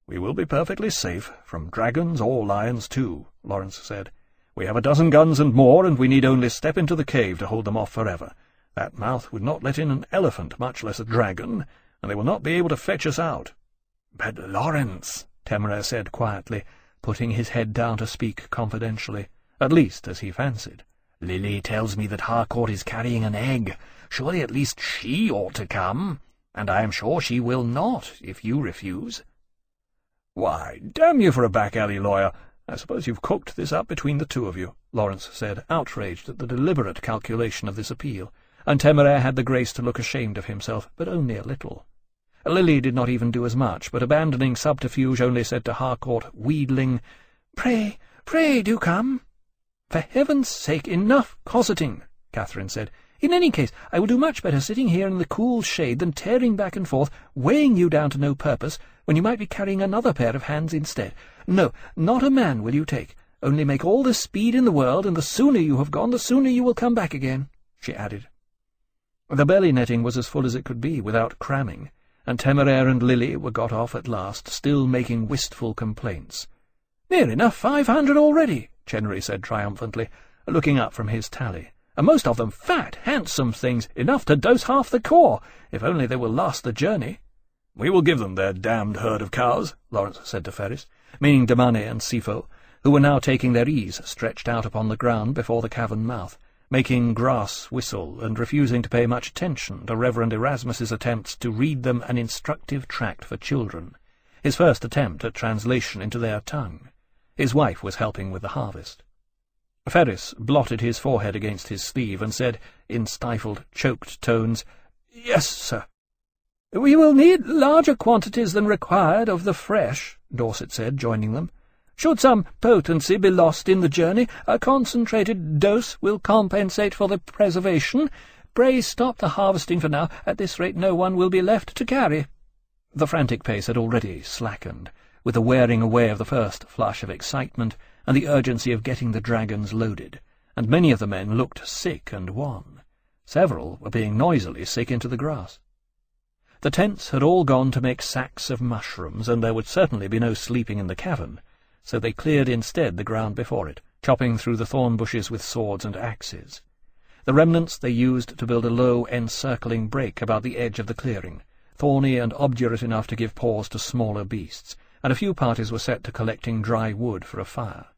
"We will be perfectly safe, from dragons or lions too," Lawrence said. "We have a dozen guns and more, and we need only step into the cave to hold them off forever. That mouth would not let in an elephant, much less a dragon, and they will not be able to fetch us out." "But Lawrence," Temeraire said quietly, putting his head down to speak confidentially, at least as he fancied, "Lily tells me that Harcourt is carrying an egg. Surely at least she ought to come, and I am sure she will not, if you refuse." "Why, damn you for a back-alley lawyer, I suppose you've cooked this up between the two of you," Lawrence said, outraged at the deliberate calculation of this appeal, and Temeraire had the grace to look ashamed of himself, but only a little. Lily did not even do as much, but abandoning subterfuge only said to Harcourt, wheedling, "Pray, pray do come." "For heaven's sake, enough cosseting," Catherine said. "In any case, I will do much better sitting here in the cool shade than tearing back and forth, weighing you down to no purpose, when you might be carrying another pair of hands instead. No, not a man will you take. Only make all the speed in the world, and the sooner you have gone, the sooner you will come back again," she added. The belly netting was as full as it could be, without cramming, and Temeraire and Lily were got off at last, still making wistful complaints. "Near enough five hundred already," Chenery said triumphantly, looking up from his tally, "and most of them fat, handsome things, enough to dose half the corps, if only they will last the journey." "We will give them their damned herd of cows," Lawrence said to Ferris, meaning Demane and Sifo, who were now taking their ease, stretched out upon the ground before the cavern mouth, making grass whistle and refusing to pay much attention to Reverend Erasmus's attempts to read them an instructive tract for children, his first attempt at translation into their tongue. His wife was helping with the harvest. Ferris blotted his forehead against his sleeve and said, in stifled, choked tones, "Yes, sir." "We will need larger quantities than required of the fresh," Dorset said, joining them. "Should some potency be lost in the journey, a concentrated dose will compensate for the preservation. Pray stop the harvesting for now. At this rate no one will be left to carry." The frantic pace had already slackened, with the wearing away of the first flush of excitement and the urgency of getting the dragons loaded, and many of the men looked sick and wan. Several were being noisily sick into the grass. The tents had all gone to make sacks of mushrooms, and there would certainly be no sleeping in the cavern, so they cleared instead the ground before it, chopping through the thorn bushes with swords and axes. The remnants they used to build a low, encircling break about the edge of the clearing, thorny and obdurate enough to give pause to smaller beasts, and a few parties were set to collecting dry wood for a fire.